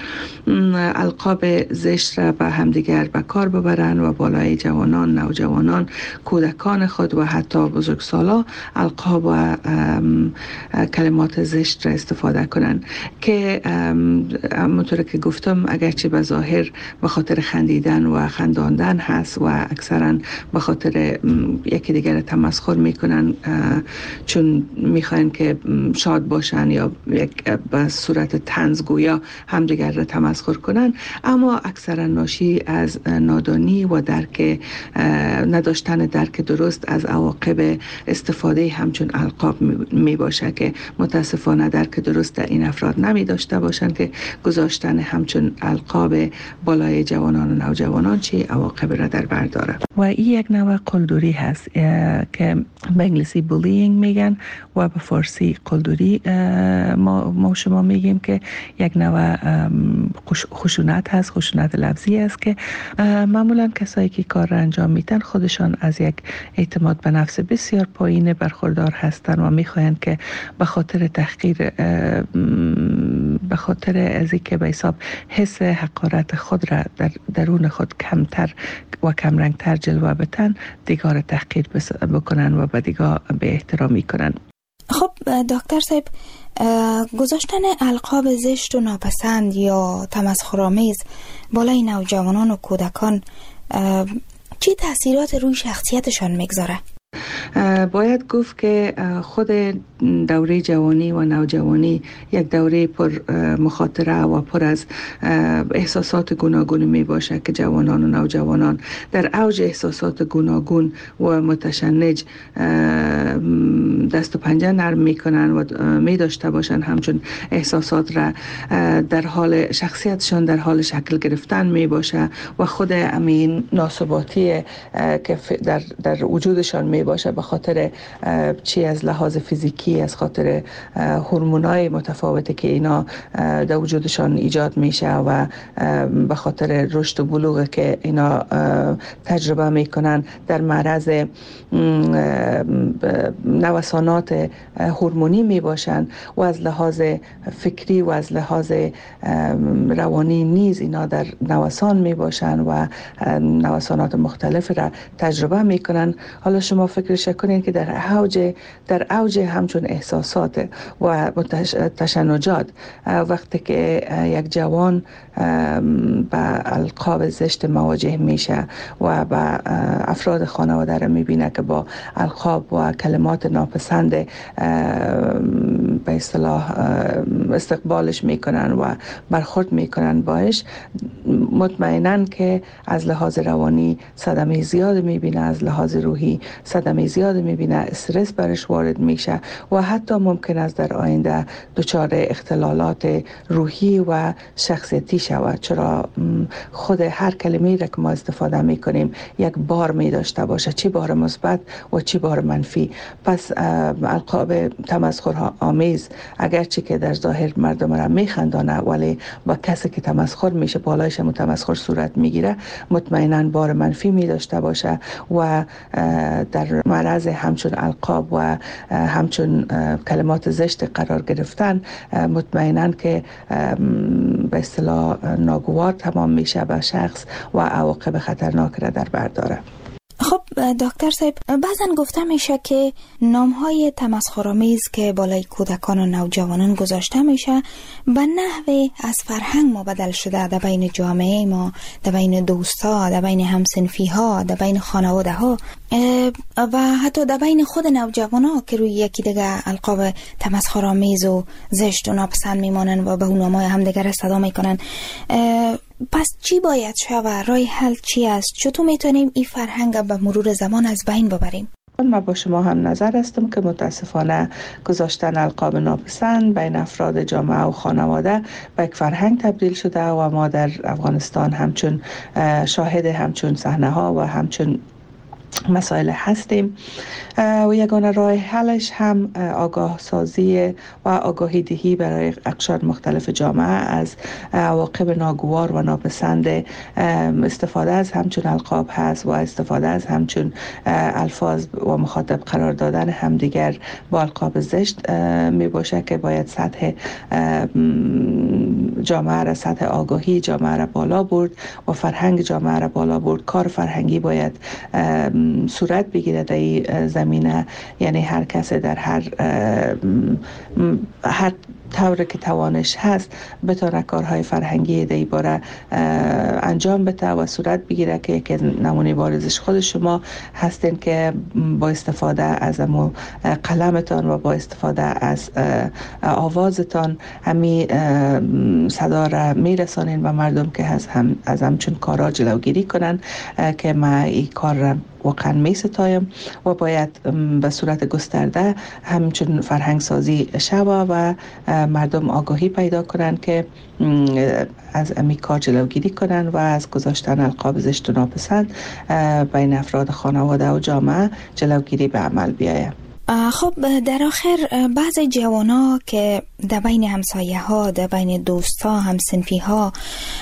القاب زشت را به همدیگر به کار ببرن و بالای جوانان، نوجوانان، کودکان خود و حتی بزرگسالا القاب و کلمات زشت را استفاده کنن که همونطور که گفتم اگرچه به ظاهر به خاطر خندیدن و خنداندن هست و اکثرا به خاطر یکی دیگر تمسخر میکنن چون میخواین که شاد باشن یا یک به صورت طنزگویا همدیگر را تمسخر کنن، اما اکثرا ناشی از نادانی و نداشتن درک درست از عواقب استفاده همچون القاب می باشه که متاسفانه درک درست در این افراد نمی داشته باشند که گذاشتن همچون القاب بالای جوانان و نوجوانان چی عواقب را در بر داره. و این یک نوع قلدری هست که به انگلیسی بولینگ میگن و به فارسی قلدری ما شما میگیم که یک نوع خشونت هست، خشونت لفظی است که معمولا کسایی که کار را انجام میدن خودشان از یک اعتماد به نفس بسیار پایین برخوردار هستند و میخواین که به خاطر تحقیر، به خاطر از اینکه به حساب حس حقارت خود را در درون خود کمتر و کمرنگتر جلوه بدن، دیگر تحقیر بکنن و به دیگر به احترامی کنن. خب دکتر صاحب، گذاشتن القاب زشت و ناپسند یا تمسخرآمیز بالای نوجوانان و کودکان چی تاثیرات روی شخصیتشان میگذاره؟ باید گفت که خود دوره جوانی و نوجوانی یک دوره پر مخاطره و پر از احساسات گوناگون می باشه که جوانان و نوجوانان در اوج احساسات گوناگون و متشنج دست و پنجه نرم می کنن و می داشته باشن همچون احساسات را در حال شخصیتشان در حال شکل گرفتن می باشه و خود امین ناثباتی که در وجودشان می باشه به خاطر چی از لحاظ فیزیکی، از خاطر هورمونای متفاوتی که اینا در وجودشان ایجاد میشه و به خاطر رشد و بلوغ که اینا تجربه میکنن در معرض نوسانات هورمونی میباشن و از لحاظ فکری و از لحاظ روانی نیز اینا در نوسان میباشن و نوسانات مختلف را تجربه میکنن. حالا شما فکرش کنین که در اوج همچون احساسات و تشنجات وقتی که یک جوان به القاب زشت مواجه میشه و به افراد خانواده را میبینه که با القاب و کلمات ناپسند به اصطلاح استقبالش میکنن و برخورد میکنن باش، مطمئناً که از لحاظ روانی صدمه زیاد میبینه، از لحاظ روحی صدمه زیاد میبینه، استرس برش وارد میشه و حتی ممکن است در آینده دچار اختلالات روحی و شخصیتی شود، چرا خود هر کلمه‌ای را که ما استفاده میکنیم یک بار می داشته باشه، چی بار مثبت و چی بار منفی. پس القاب تمسخر آمیز اگرچه که در ظاهر مردم را میخندانه ولی با کسی که تمسخر میشه بالایش تمسخر صورت میگیره مطمئنا بار منفی می داشته باشه و در معرض همچون القاب و همچون کلمات زشت قرار گرفتن مطمئنا که به اصطلاح ناگوار تمام میشه به شخص و عواقب خطرناک را در بر داره. خب دکتر صاحب، بعضن گفته میشه که نامهای تمسخرآمیز که بالای کودکان و نوجوانان گذاشته میشه به نحوی از فرهنگ مبدل شده در بین جامعه ما، در بین دوستا، در بین همسنفی ها، در بین خانواده ها و حتی در بین خود نوجوان ها که روی یکی دیگه القاب تمسخرآمیز و زشت و ناپسند میمانن و به اون نامهای همدیگر صدا میکنن. پس چی باید شود؟ راه حل چی است؟ چطور میتونیم این فرهنگ به مرور زمان از بین ببریم؟ من با شما هم نظر هستم که متاسفانه گذاشتن القاب ناپسند بین افراد جامعه و خانواده به یک فرهنگ تبدیل شده و ما در افغانستان همچون شاهد همچون صحنه ها و همچون مسائل هستیم و یگانه راه حلش هم آگاه سازی و آگاهی دهی برای اقشار مختلف جامعه از عواقب ناگوار و ناپسند استفاده از همچون القاب هست و استفاده از همچون الفاظ و مخاطب قرار دادن همدیگر با القاب زشت می باشه که باید سطح جامعه را، سطح آگاهی جامعه را بالا برد و فرهنگ جامعه را بالا برد. کار فرهنگی باید صورت بگیره در این زمینه، یعنی هر کس در هر طوری که توانش هست بتونه کارهای فرهنگی در این باره انجام بده و صورت بگیره که یک نمونه بارزش خود شما هستین که با استفاده از قلمتان و با استفاده از آوازتان همی صدا را میرسانین و مردم که از همچون کارها جلوگیری کنن که ما این کار را واقعا می ستایم و باید به صورت گسترده همچون فرهنگ سازی شوه و مردم آگاهی پیدا کنن که از امی کار جلوگیری کنن و از گذاشتن القاب زشت و ناپسند بین افراد خانواده و جامعه جلوگیری به عمل بیاید. خب در آخر بعضی جوانا که در بین همسایه ها، در بین دوست ها، همسنفی ها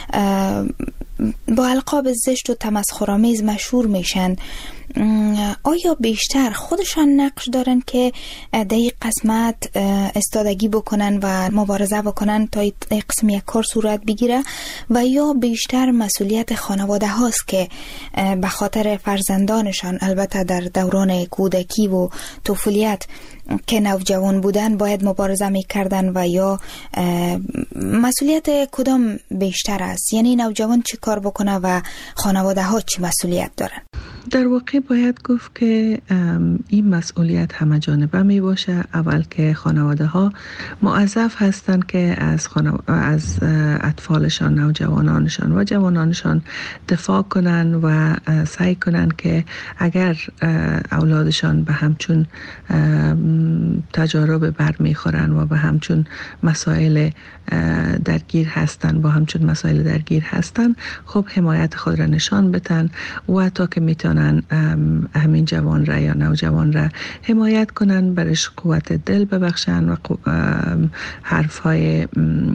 با القاب زشت و تمسخرآمیز مشهور میشن، آیا بیشتر خودشان نقش دارن که در این قسمت استادگی بکنن و مبارزه بکنن تا این قسم یک کار صورت بگیره و یا بیشتر مسئولیت خانواده هاست که به خاطر فرزندانشان، البته در دوران کودکی و طفولیت که نوجوان بودن باید مبارزه میکردن و یا مسئولیت کدام بیشتر است؟ یعنی نوجوان چی کار بکنه و خانواده ها چی مسئولیت دارن؟ در واقع باید گفت که این مسئولیت همه جانبه می باشه. اول که خانواده ها موظف هستند که از اطفالشان، نوجوانانشان و جوانانشان دفاع کنن و سعی کنن که اگر اولادشان به همچون تجارب برمیخورن و به همچون مسائل درگیر هستن، با همچون مسائل درگیر هستن، خب حمایت خود را نشان بدن و تا که میتونن همین جوان را یا نوجوان را حمایت کنن، برش قوت دل ببخشن و حرفهای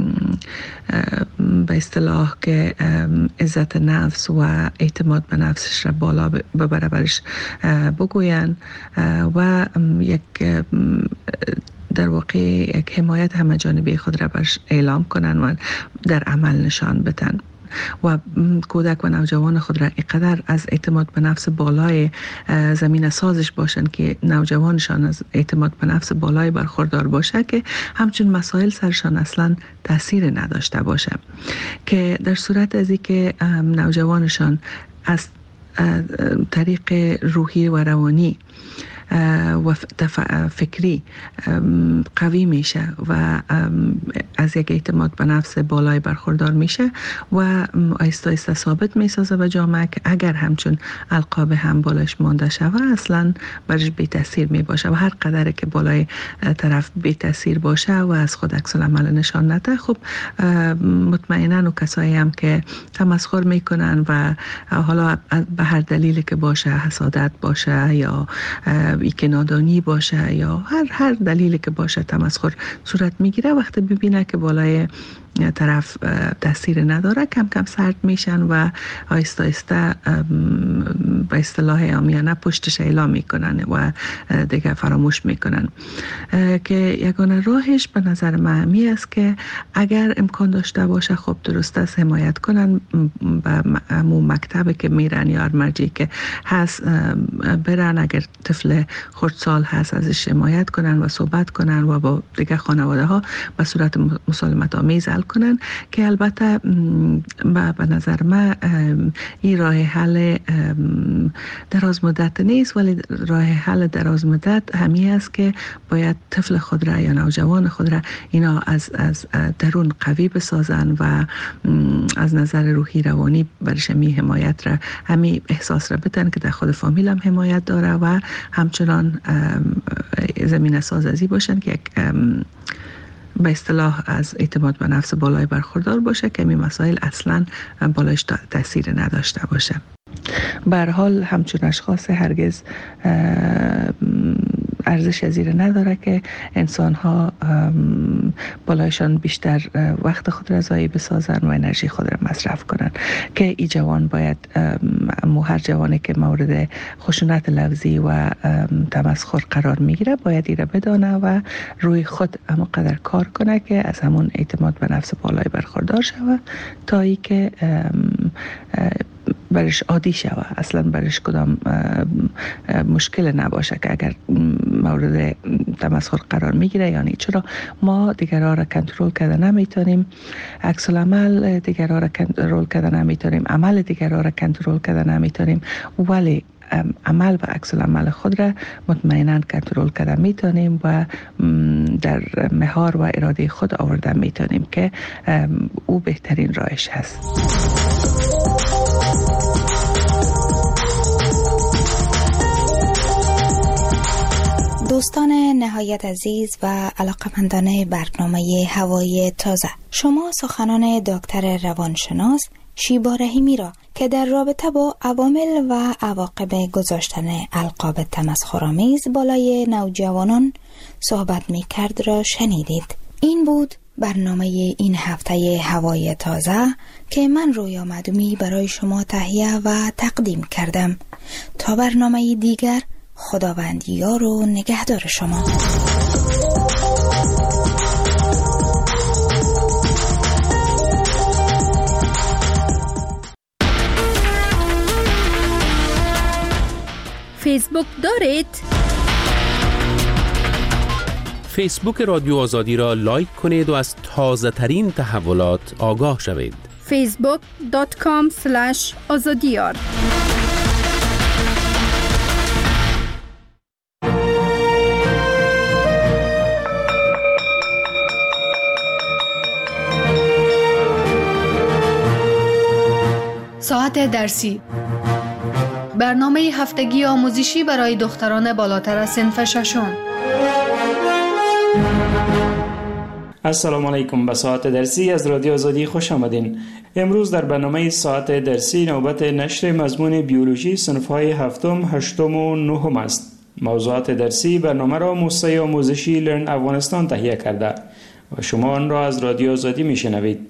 به اصطلاح که عزت نفس و اعتماد به نفسش را بالا ببره برش بگوین و یک در واقع یک حمایت همه جانبه خود را برش اعلام کنن و در عمل نشان بدن و کودک و نوجوان خود را اینقدر از اعتماد به نفس بالای زمین سازش باشند که نوجوانشان از اعتماد به نفس بالای برخوردار باشه که همچون مسائل سرشان اصلا تاثیر نداشته باشه، که در صورت از اینکه نوجوانشان از طریق روحی و روانی و فکری قوی میشه و از یک اعتماد به نفس بالای برخوردار میشه و آیسته آیسته ثابت میسازه به جامعه که اگر همچون القاب هم بالایش مانده شوه اصلا برش بی تاثیر می باشه و هر قدر که بالای طرف بی تاثیر باشه و از خود عکس العمل نشان نده، خب مطمئنا و کسایی هم که تمسخر میکنن و حالا به هر دلیلی که باشه، حسادت باشه یا ای که نادانی باشه یا هر دلیلی که باشه تمسخر صورت میگیره، وقتی ببینه که بالای طرف تاثیر نداره کم کم سرد میشن و آهسته آهسته به اصطلاح عامیانه پشتش اعلام میکنن و دیگه فراموش میکنن. که یگانه راهش به نظر من همی است که اگر امکان داشته باشه خب درست است حمایت کنن به همون مکتبی که میرن یا مرجعی که هست برن، اگر طفل خردسال هست ازش حمایت کنن و صحبت کنن و با دیگه خانواده ها به صورت مسالمت آمیز حل کنن. که البته به نظر من این راه حل دراز مدت نیست، ولی راه حل دراز مدت همی است که باید طفل خود را یا نوجوان خود را اینا از درون قوی بسازن و از نظر روحی روانی برش همی حمایت را همی احساس را بدن که در خود فامیل هم حمایت داره و همچنان زمین ساز ازی باشن که یک به اصطلاح از اعتماد به نفس بالای برخوردار باشه که این مسائل اصلا بالایش تاثیر نداشته باشه. به هر حال همچون اشخاص هرگز ارزش ازیر نداره که انسان ها بالایشان بیشتر وقت خود را ضایع بسازن و انرژی خود را مصرف کنن. که ای جوان باید هر جوانی که مورد خشونت لفظی و تمسخر قرار میگیره باید ایره بدانه و روی خود اما قدر کار کنه که از همون اعتماد به نفس بالای برخوردار شوه تا ای که برش عادی شوه، اصلا برش کدام مشکل نباشه که اگر مورد تمسخر قرار میگیره. یعنی چرا ما دیگرها را کنترل کرده نمیتونیم، عکس العمل دیگرها را کنترل کرده نمیتونیم، عمل دیگرها را کنترل کرده نمیتونیم، ولی عمل و عکس العمل خود را مطمئنا کنترل کرده میتونیم و در مهار و اراده خود آورده میتونیم که او بهترین راهش هست. دوستان نهایت عزیز و علاقمندان برنامه هوای تازه، شما سخنان دکتر روانشناس شیبا رحیمی را که در رابطه با عوامل و عواقب گذاشتن القاب تمسخرآمیز بالای نوجوانان صحبت می کرد را شنیدید. این بود برنامه این هفته هوای تازه که من رویا معدومی برای شما تهیه و تقدیم کردم. تا برنامه دیگر، خداوند یار و نگهدار شما. فیسبوک دارید؟ فیسبوک رادیو آزادی را لایک کنید و از تازه ترین تحولات آگاه شوید. facebook.com/azadiyar ساعت درسی، برنامه هفتگی آموزشی برای دختران بالاتر از صنف ششم. السلام علیکم. به ساعت درسی از رادیو آزادی خوش آمدین. امروز در برنامه ساعت درسی نوبت نشر مضمون بیولوژی صنف‌های هفتم، هشتم و نهم است. موضوعات درسی برنامه را موسسه آموزشی لرن افغانستان تهیه کرده و شما آن را از رادیو آزادی میشنوید.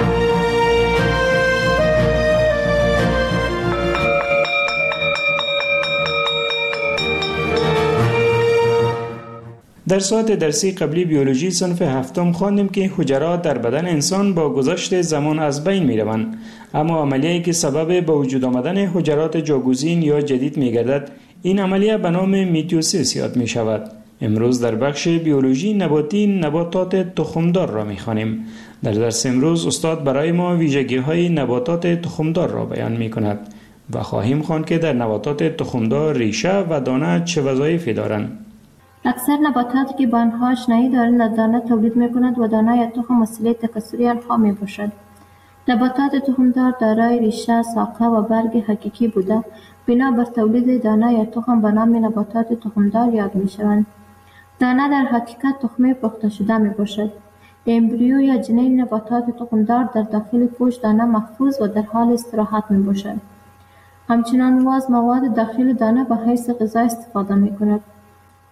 در ساعت درسی قبلی بیولوژی صنف هفتم خواندیم که حجرات در بدن انسان با گذشت زمان از بین می روند، اما عملیه‌ای که سبب به وجود آمدن حجرات جاگزین یا جدید می گردد، این عملیه به نام میتوسیس یاد می شود. امروز در بخش بیولوژی نباتی نباتات تخمدار را می خوانیم. در درس امروز استاد برای ما ویژگی‌های نباتات تخمدار را بیان می کند و خواهیم خواند که در نباتات تخمدار ریشه و دانه چه وظایفی دارند. اکثر نباتاتی که با آنها آشنایی دارید از دانه تولید می‌کند و دانه یا تخم وسیله تکثری آنها می‌باشد. نباتات تخمدار دارای ریشه، ساقه و برگ حقیقی بوده بنا بر تولید دانه یا تخم به نام نباتات تخمدار یاد می‌شوند. دانه در حقیقت تخمه پخته شده می‌باشد. امبریو یا جنین نباتات تخمدار در داخل پوست دانه محفوظ و در حال استراحت می‌باشد. همچنان مواد داخل دانه به حیث غذا استفاده می‌کند.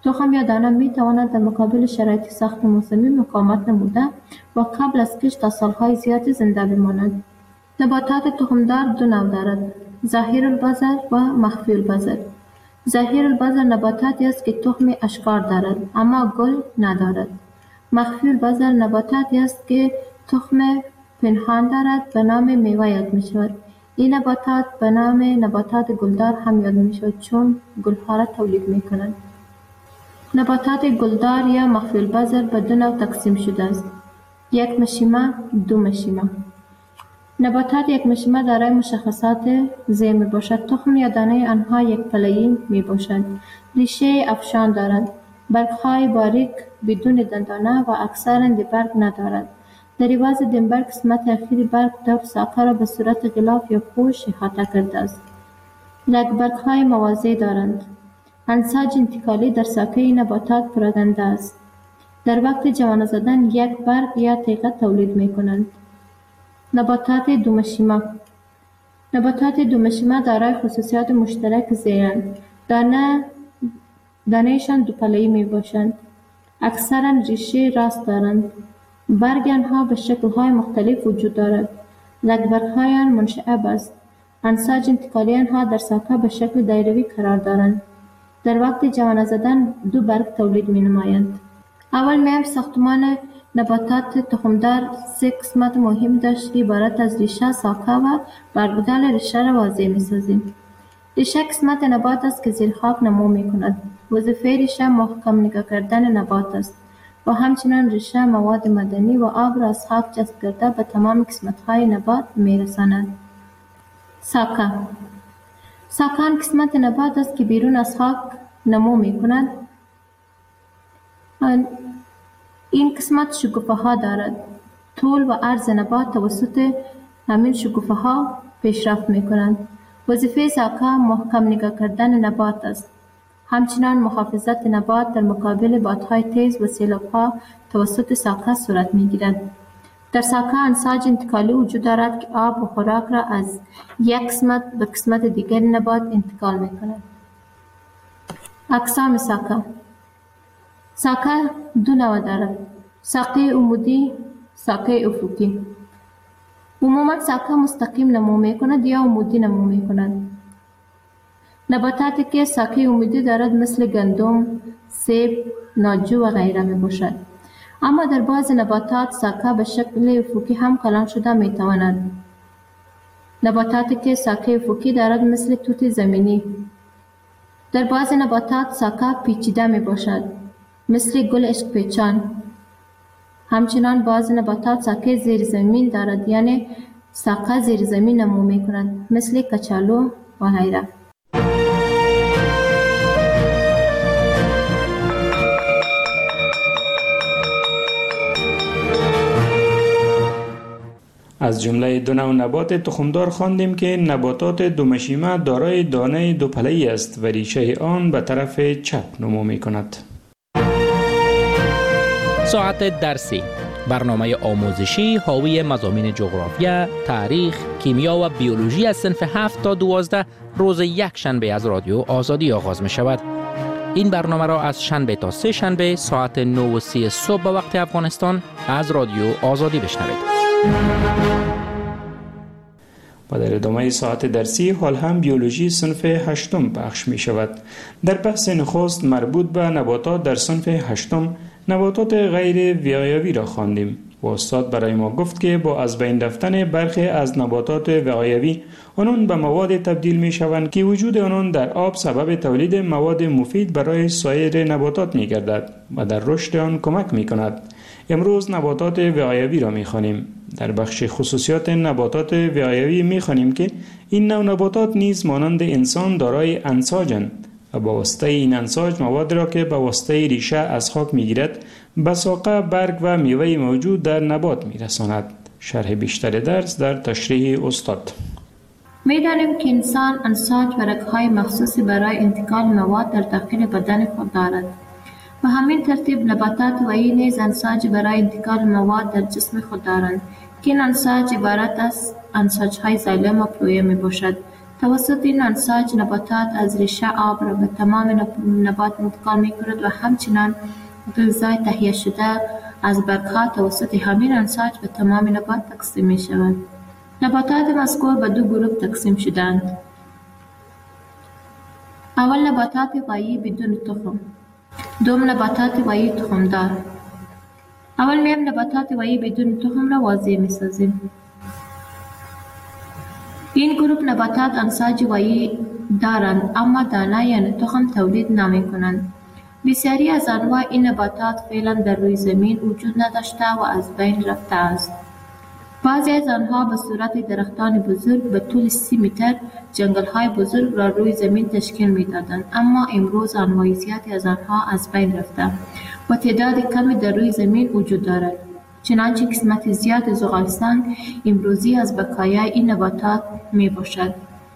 تخم یا دانه می تواند در مقابل شرایط سخت موسمی مقاومت نموده و قبل از کشت تا سالهای زیادی زنده بماند. نباتات تخمدار دو نوع دارد: ظاهر البذر و مخفی البذر. ظاهر البذر نباتاتی است که تخم اشکار دارد اما گل ندارد. مخفی البذر نباتاتی است که تخم پنهان دارد به نام میوه یاد می شود. این نباتات به نام نباتات گلدار هم یاد می شود چون گلها را تولید می کنند. نباتات گلدار یا مخفی البذر به دو نوع تقسیم شده است: یک مشیمه، دو مشیمه. نباتات یک مشیمه دارای مشخصات زیر می باشد. تخم یا دانه آنها یک پله‌ای می باشد. ریشه افشان دارد. برگ‌های باریک بدون دندانه و اکثراً برگ ندارد. در عوض دنبر قسمت اخیر برگ دور ساقه را به صورت غلاف یا پوش احاطه کرده است. برگ‌های موازی دارند. انساج انتقالی در ساقه این نباتات پراکنده است. در وقت جوانه زدن یک برگ یا تیغه تولید می کنند. نباتات دومشیمه. نباتات دومشیمه دارای خصوصیات مشترک زیرند: دانه‌شان دو پله‌ای می باشند. اکثراً ریشه راست دارند. برگ آنها به شکل‌های مختلف وجود دارد. برگ‌های آن منشعب است. انساج انتقالی آنها در ساقه به شکل دایروی قرار دارند. در وقت جوانه زدن دو برگ تولید می نمایند. اول می‌ایم ساختمان نباتات تخمدار سه قسمت مهم داشت که عبارت از ریشه، ساقه و برگ‌دال ریشه را واضح می‌سازیم. ریشه قسمت نبات است که زیر خاک نمو می‌کند. وظیفه ریشه محکم نگاه کردن نبات است و همچنین ریشه مواد معدنی و آب را از خاک جذب کرده به تمام قسمت‌های نبات می‌رساند. ساقه. ساقه آن قسمت نبات است که بیرون از خاک نمو می‌کند. این قسمت شکوفه ها دارد. طول و عرض نبات توسط همین شکوفه ها پیشرفت می کنند. وظیفه ساقه محکم نگاه کردن نبات است. همچنان محافظت نبات در مقابل بادهای تیز و سیلاب ها توسط ساقه صورت می گیرد. در ساقه انساج انتقالی وجود دارد که آب و خوراک را از یک قسمت به قسمت دیگر نبات انتقال می کند. اقسام ساقه. ساقه دو نوع دارد: ساقه عمودی، ساقه افقی. عموما ساقه مستقیم نمو می کند یا عمودی نمو می کند. نباتاتی که ساقه عمودی دارد مثل گندم، سیب، ناجو و غیره می باشد. اما در بعض نباتات ساقه به شکل افقی هم کلان شده می تواند. نباتاتی که ساقه افقی دارد مثل توت زمینی. در بعض نباتات ساقه پیچیده می باشد مثل گل عشق پیچان. همچنان بعض نباتات ساقه زیر زمین دارد، یعنی ساقه زیر زمین نمو می کند مثل کچالو و غیره. از جمله دو نوع نبات تخمدار خواندیم که نباتات دومشیمه دارای دانه دو پله‌ای است و ریشه آن به طرف چپ نمو می کند. ساعت درسی، برنامه آموزشی حاوی مضامین جغرافیا، تاریخ، کیمیا و بیولوژی از صنف 7 تا 12 روز یک شنبه از رادیو آزادی آغاز می شود. این برنامه را از شنبه تا سه شنبه ساعت 9:30 صبح به وقت افغانستان از رادیو آزادی بشنوید. و در ادامه ساعت درسی حال هم بیولوژی صنف 8 پخش می شود. در بحث نخست مربوط به نباتات در صنف 8 نباتات غیر وقایوی را خواندیم و استاد برای ما گفت که با از بین رفتن برخی از نباتات وقایوی آنان به مواد تبدیل می شوند که وجود آنان در آب سبب تولید مواد مفید برای سایر نباتات می گردد و در رشد آن کمک می کند. امروز نباتات وقایوی را می خوانیم. در بخش خصوصیات نباتات وقایوی می خوانیم که این نوع نباتات نیز مانند انسان دارای انساجند و با واسطه این انساج مواد را که با واسطه ریشه از خاک می گیرد به ساقه، برگ و میوه موجود در نبات می رساند. شرح بیشتر درس در تشریح استاد. می دانیم که انسان انساج و رگ‌های مخصوصی برای انتقال مواد در داخل بدن خود دارد. به همین ترتیب نباتات و این نیز انساج برای انتقال مواد در جسم خود دارند که این انساج عبارت از انساج‌های زایلم و پلویه می باشد. توسط این انساج نباتات از ریشه آب را به تمام نبات انتقال می کند و همچنان غذای تهیه شده از برگ‌ها توسط همین انساج به تمام نبات تقسیم می شود. نباتات مذکور به دو گروه تقسیم شدند. اول نباتات غایی بدون تخم، دوم نباتات غایی تخمدار. اول میم نباتات غایی بدون تخم را واضح می سازیم. این گروه نباتات انساج غایی دارند اما دانه یعنی تخم تولید نمی کنند. بسیاری از انواع این نباتات فعلا در روی زمین وجود نداشته و از بین رفته است. بعضی از آنها به صورت درختان بزرگ به طول 30 متر جنگل‌های بزرگ را روی زمین تشکیل می‌دادند، اما امروز انواع زیادی از آنها از بین رفته و تعداد کمی در روی زمین وجود دارد. چنانچه قسمت زیاد زغالسنگ امروزی از بقایای این نباتات میباشد.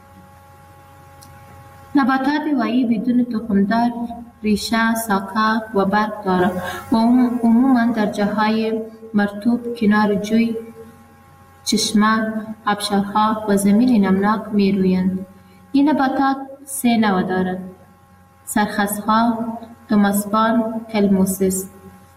نباتات غایی بدون تخمدار ریشه، ساقه و برگ دارد و عموماً در جاهای مرطوب، کنار جوی، چشمه، آبشارها و زمین نمناک می رویند. این نباتات 3 نوع دارد: سرخسها، توماسبان، کلموسیس.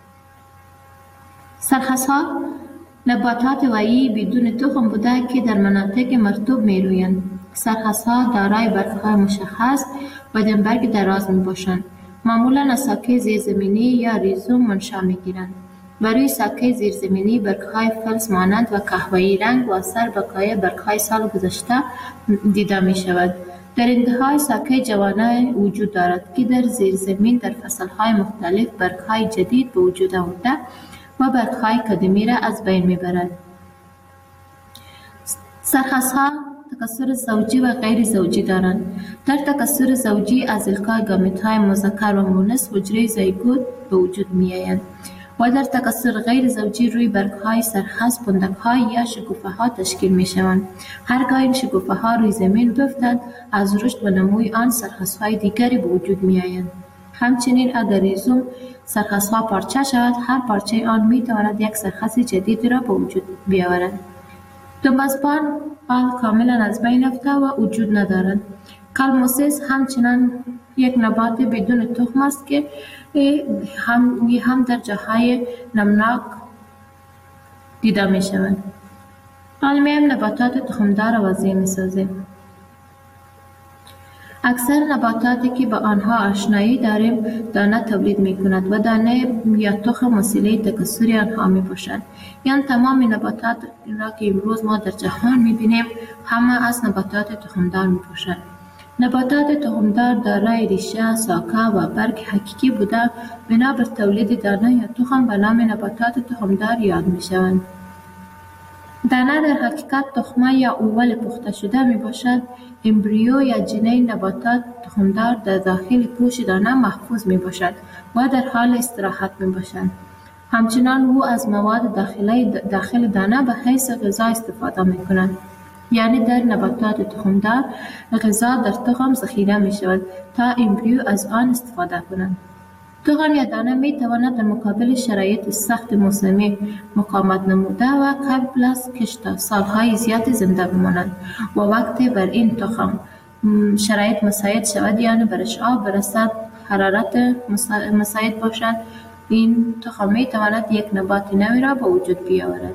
سرخسها نباتات غایی بدون تخم بوده که در مناطق مرطوب می رویند. سرخسها دارای برگ‌های مشخص و دمبرگ دراز می باشند. معمولاً از ساقه زیرزمینی یا ریزوم منشأ می گیرند. برای ساقه زیرزمینی برگ‌های فلز مانند و قهوه‌ای رنگ و اثر بقای برگ‌های سال گذشته دیده می شود. در انتهای ساقه جوانه وجود دارد که در زیرزمین در فصل‌های مختلف برگ‌های جدید به وجود آورده و برگ‌های قدیمی را از بین می برد. سرخسها تکثر زوجی و غیر زوجی دارند. در تکثر زوجی از القای گامیت‌های مذکر و مؤنث حجره زیگوت به وجود می‌آید و در تکثر غیر زوجی روی برگ‌های سرخس پندک‌های یا شکوفه‌ها تشکیل می‌شوند. هرگاه این شکوفه‌ها روی زمین بیفتند، از رشد و نموی آن سرخس‌های دیگری به وجود می‌آیند. همچنین اگر ریزوم سرخس‌ها پارچه شود، هر پارچه آن می‌تواند یک سرخس جدید را به وجود بیاورد. توماسبان آن کاملا از بین رفته و وجود ندارد. کلموسیس همچنان یک نبات بدون تخم است که هم در جاهای نمناک دیده می شود. حال نباتات تخمدار را وضعی می سازیم. اکثر نباتاتی که با آنها آشنایی داریم دانه تولید می کند و دانه یا تخم وسیله تکثر آنها می باشد. یعنی تمام نباتات را که امروز ما در جهان می بینیم همه از نباتات تخمدار می باشد. نباتات تخمدار دارای ریشه، ساقه و برگ حقیقی بوده بنا بر تولید دانه یا تخم به نام نباتات تخمدار یاد می شوند. دانه در حقیقت تخمه یا اول پخته شده می باشد. امبریو یا جنین نباتات تخمدار در داخل پوش دانه محفوظ می باشد و در حال استراحت می باشد. همچنان او از مواد داخل دانه به حیث غذا استفاده می کند. یعنی در نباتات تخمدار غذا در تخم ذخیره می شود تا امبریو از آن استفاده کنند. تخم یا دانه می تواند در مقابل شرایط سخت موسمی مقاومت نموده و قبل از کشت سالهای زیاد زنده بمانند و وقتی بر این تخم شرایط مساعد شود، یعنی برش آب برسد، حرارت مساعد باشد، این تخم می تواند یک نبات نوی را به وجود بیاورد.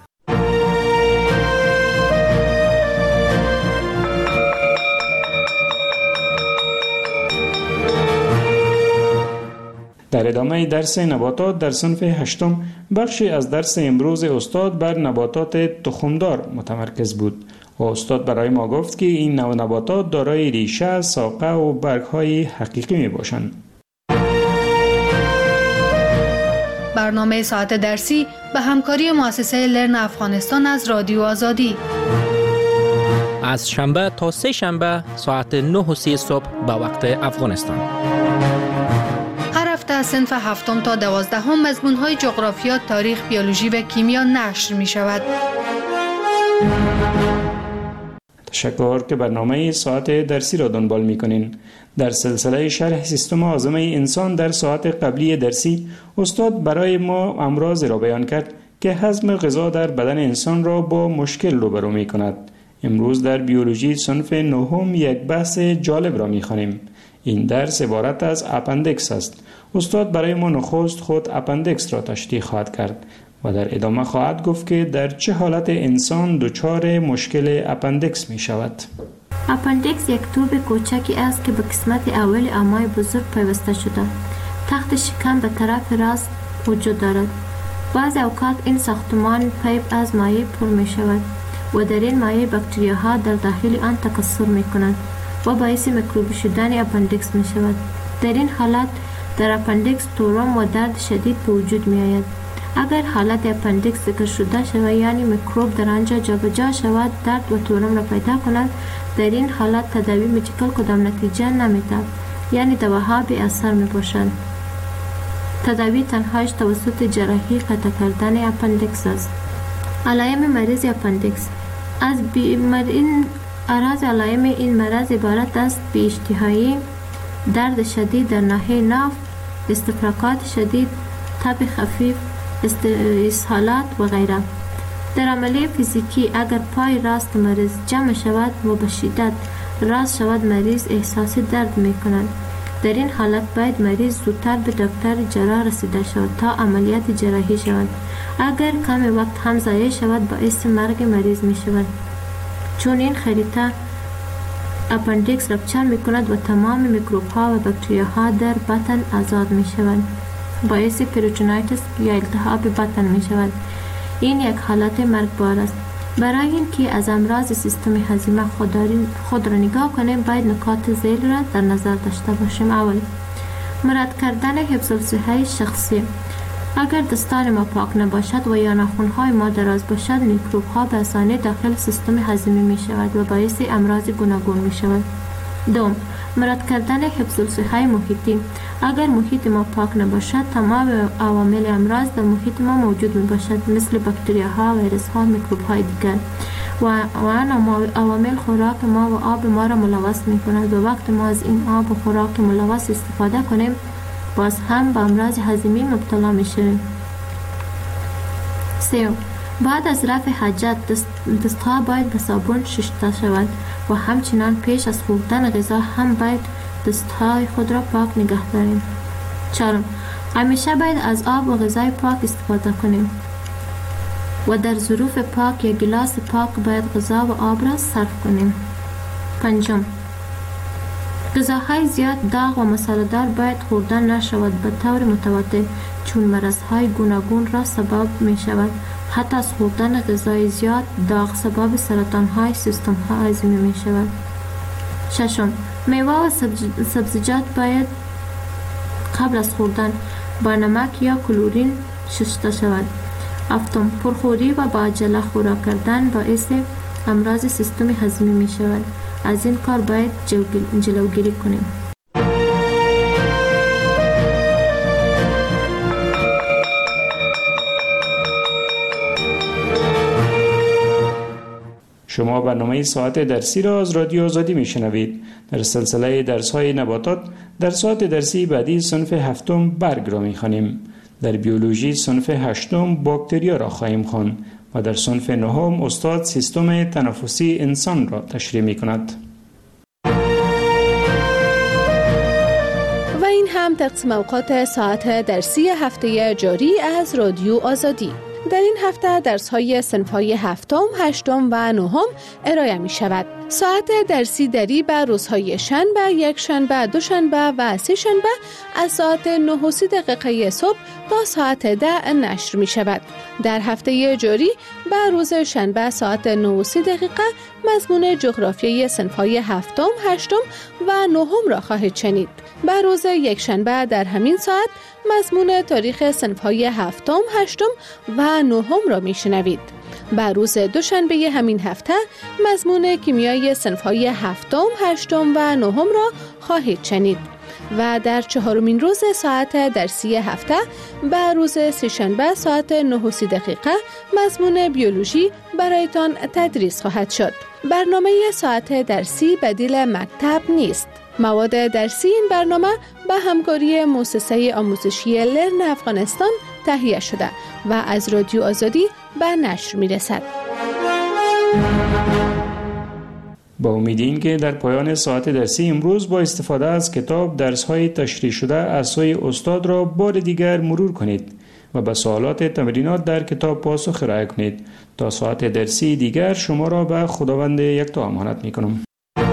در ادامه درس نباتات در صنف 8 بخشی از درس امروز استاد بر نباتات تخمدار متمرکز بود و استاد برای ما گفت که این نوع نباتات دارای ریشه، ساقه و برگ‌های حقیقی می باشند. برنامه ساعت درسی به همکاری مؤسسه لرن افغانستان از رادیو آزادی. از شنبه تا سه شنبه ساعت 9:30 صبح به وقت افغانستان. هر هفته از صنف 7 تا 12 مضمون‌های جغرافیا، تاریخ، بیولوژی و کیمیا نشر می شود. تشکر که برنامه ساعت درسی را دنبال می کنین. در سلسله شرح سیستم هاضمه انسان در ساعت قبلی درسی استاد برای ما امراض را بیان کرد که هضم غذا در بدن انسان را با مشکل روبرو می کند. امروز در بیولوژی صنف نهم یک بحث جالب را می‌خوانیم. این درس عبارت از اپندکس است. استاد برای ما نخست خود اپندکس را تشریح خواهد کرد و در ادامه خواهد گفت که در چه حالت انسان دچار مشکل اپندکس می شود. اپندکس یک توب کوچکی است که به قسمت اول امعای بزرگ پیوسته شده. تخت شکم به طرف راست وجود دارد. بعضی اوقات این ساختمان پیپ از مایع پر می شود و در این مایع باکتریاها در داخل آن تکثر می کنند و باعث میکروبی شدن اپندکس می شود. در این حالت در اپندکس تورم و درد شدید به وجود می آید. اگر حالت اپندکس ذکر شده شود یعنی میکروب در آنجا جابجا شود درد و تورم را پیدا کند، در این حالت تداوی مدیکال کدام نتیجه نمی‌دهد، یعنی دواها بی اثر می باشند. تداوی تنهایش توسط جراحی قطع کردن اپندکس است. علائم مریض اپندکس از علائم این مرض عبارت است بی اشتهایی، درد شدید در ناحیه ناف، استفراغات شدید، تب خفیف، اسهالات و غیره. در عملیه فیزیکی اگر پای راست مریض جمع شود و به شدت راست شود مریض احساس درد می کند. در این حالت باید مریض زودتر به دکتر جراح رسیده شود تا عملیات جراحی شود. اگر کم وقت هم ضایع شود باعث مرگ مریض می شود، چون این خریطه اپندکس رپچر می کند و تمام میکروب ها و باکتریا ها در بطن آزاد می شود. باعث پریتونایتس یا التهاب بطن می شود. این یک حالت مرگبار است. برای اینکه از امراض سیستم هضمی خود را نگاه کنیم باید نکات ذیل را در نظر داشته باشیم. اول، مراد کردن حفظ الصحه شخصی. اگر دستان ما پاک نباشد و یا ناخن‌های ما دراز باشد میکروب ها به آسانی داخل سیستم هضمی می شود و باعث امراض گوناگون می شود. دوم، مراد کردن حفظ الصحه محیطی. اگر محیط ما پاک نباشد تمام عوامل امراض در محیط ما موجود می باشد، مثل باکتریاها، ویروس ها، میکروب های دیگر و آن عوامل خوراک ما و آب ما را ملوث می کند و وقت ما از این آب و خوراک ملوث استفاده کنیم باز هم به امراض هضمی مبتلا می شویم. سوم، بعد از رفع حاجت دستها باید به صابون شسته شود و همچنان پیش از خوردن غذا هم باید دستهای خود را پاک نگه داریم. چهارم، همیشه باید از آب و غذای پاک استفاده کنیم و در ظروف پاک یا گلاس پاک باید غذا و آب را صرف کنیم. پنجم، غذاهای زیاد داغ و مساله‌دار باید خوردن نشود به طور متواتر، چون مرضهای گوناگون را سبب می شود. حتی از خوردن غذای زیاد داغ سبب سرطان‌های سیستم هضمی می شود. ششم، میوه و سبزیجات باید قبل از خوردن با نمک یا کلورین شسته شود. هفتم، پرخوری و با عجله خوراک کردن باعث امراض سیستم هضمی می شود. از این کار باید جلوگیری کنیم. شما برنامه ساعت درسی را از رادیو آزادی میشنوید. در سلسله درس‌های نباتات در ساعت درسی بعدی صنف هفتم برگ را میخوانیم. در بیولوژی صنف هشتم باکتریا را خواهیم خواند و در صنف نهم استاد سیستم تنفسی انسان را تشریح میکند. و این هم تقسیم اوقات ساعت درسی هفته جاری از رادیو آزادی. در این هفته درس‌های صنف‌های هفتم، هشتم و نهم ارائه می شود. ساعت درسی دری به روزهای شنبه، یک شنبه، دوشنبه و سه شنبه از ساعت 9:30 صبح تا ساعت 10 نشر می شود. در هفته جاری به روز شنبه ساعت 9:30 مضمون جغرافیای صنف‌های هفتم، هشتم و نهم را خواهید شنید. به روز یک شنبه در همین ساعت مضمون تاریخ صنف‌های هفتم، هشتم و نهم را میشنوید. به روز دوشنبه همین هفته مضمون کیمیای صنف‌های هفتم، هشتم و نهم را خواهید شنید. و در چهارمین روز ساعت درسی هفته به روز سه‌شنبه ساعت 9:30 مضمون بیولوژی برایتان تدریس خواهد شد. برنامه ساعت درسی بدیل مکتب نیست. مواد درسی این برنامه به همکاری مؤسسه آموزشی لرن افغانستان تهیه شده و از رادیو آزادی به نشر می رسد. با امید اینکه در پایان ساعت درسی امروز با استفاده از کتاب درس‌های تشریح شده از سوی استاد را بار دیگر مرور کنید و به سوالات تمرینات در کتاب پاسخ ارائه کنید. تا ساعت درسی دیگر شما را به خداوند یکتا امانت می‌کنم.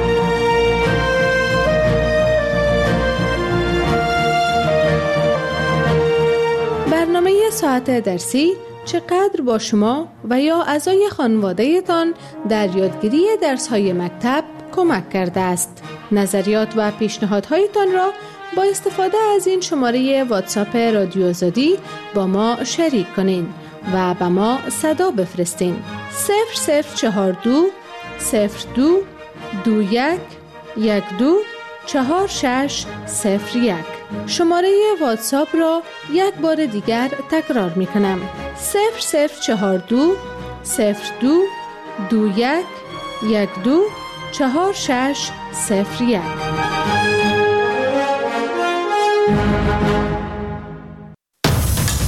برنامه ساعت درسی چقدر با شما و یا اعضای خانواده‌تان در یادگیری درس‌های مکتب کمک کرده است؟ نظریات و پیشنهادهایتان را با استفاده از این شماره واتساپ رادیو آزادی با ما شریک کنین و به ما صدا بفرستین. 0042 02 21 12 4601. شماره واتساپ را یک بار دیگر تکرار می کنم. 0042 02 21 12 4601.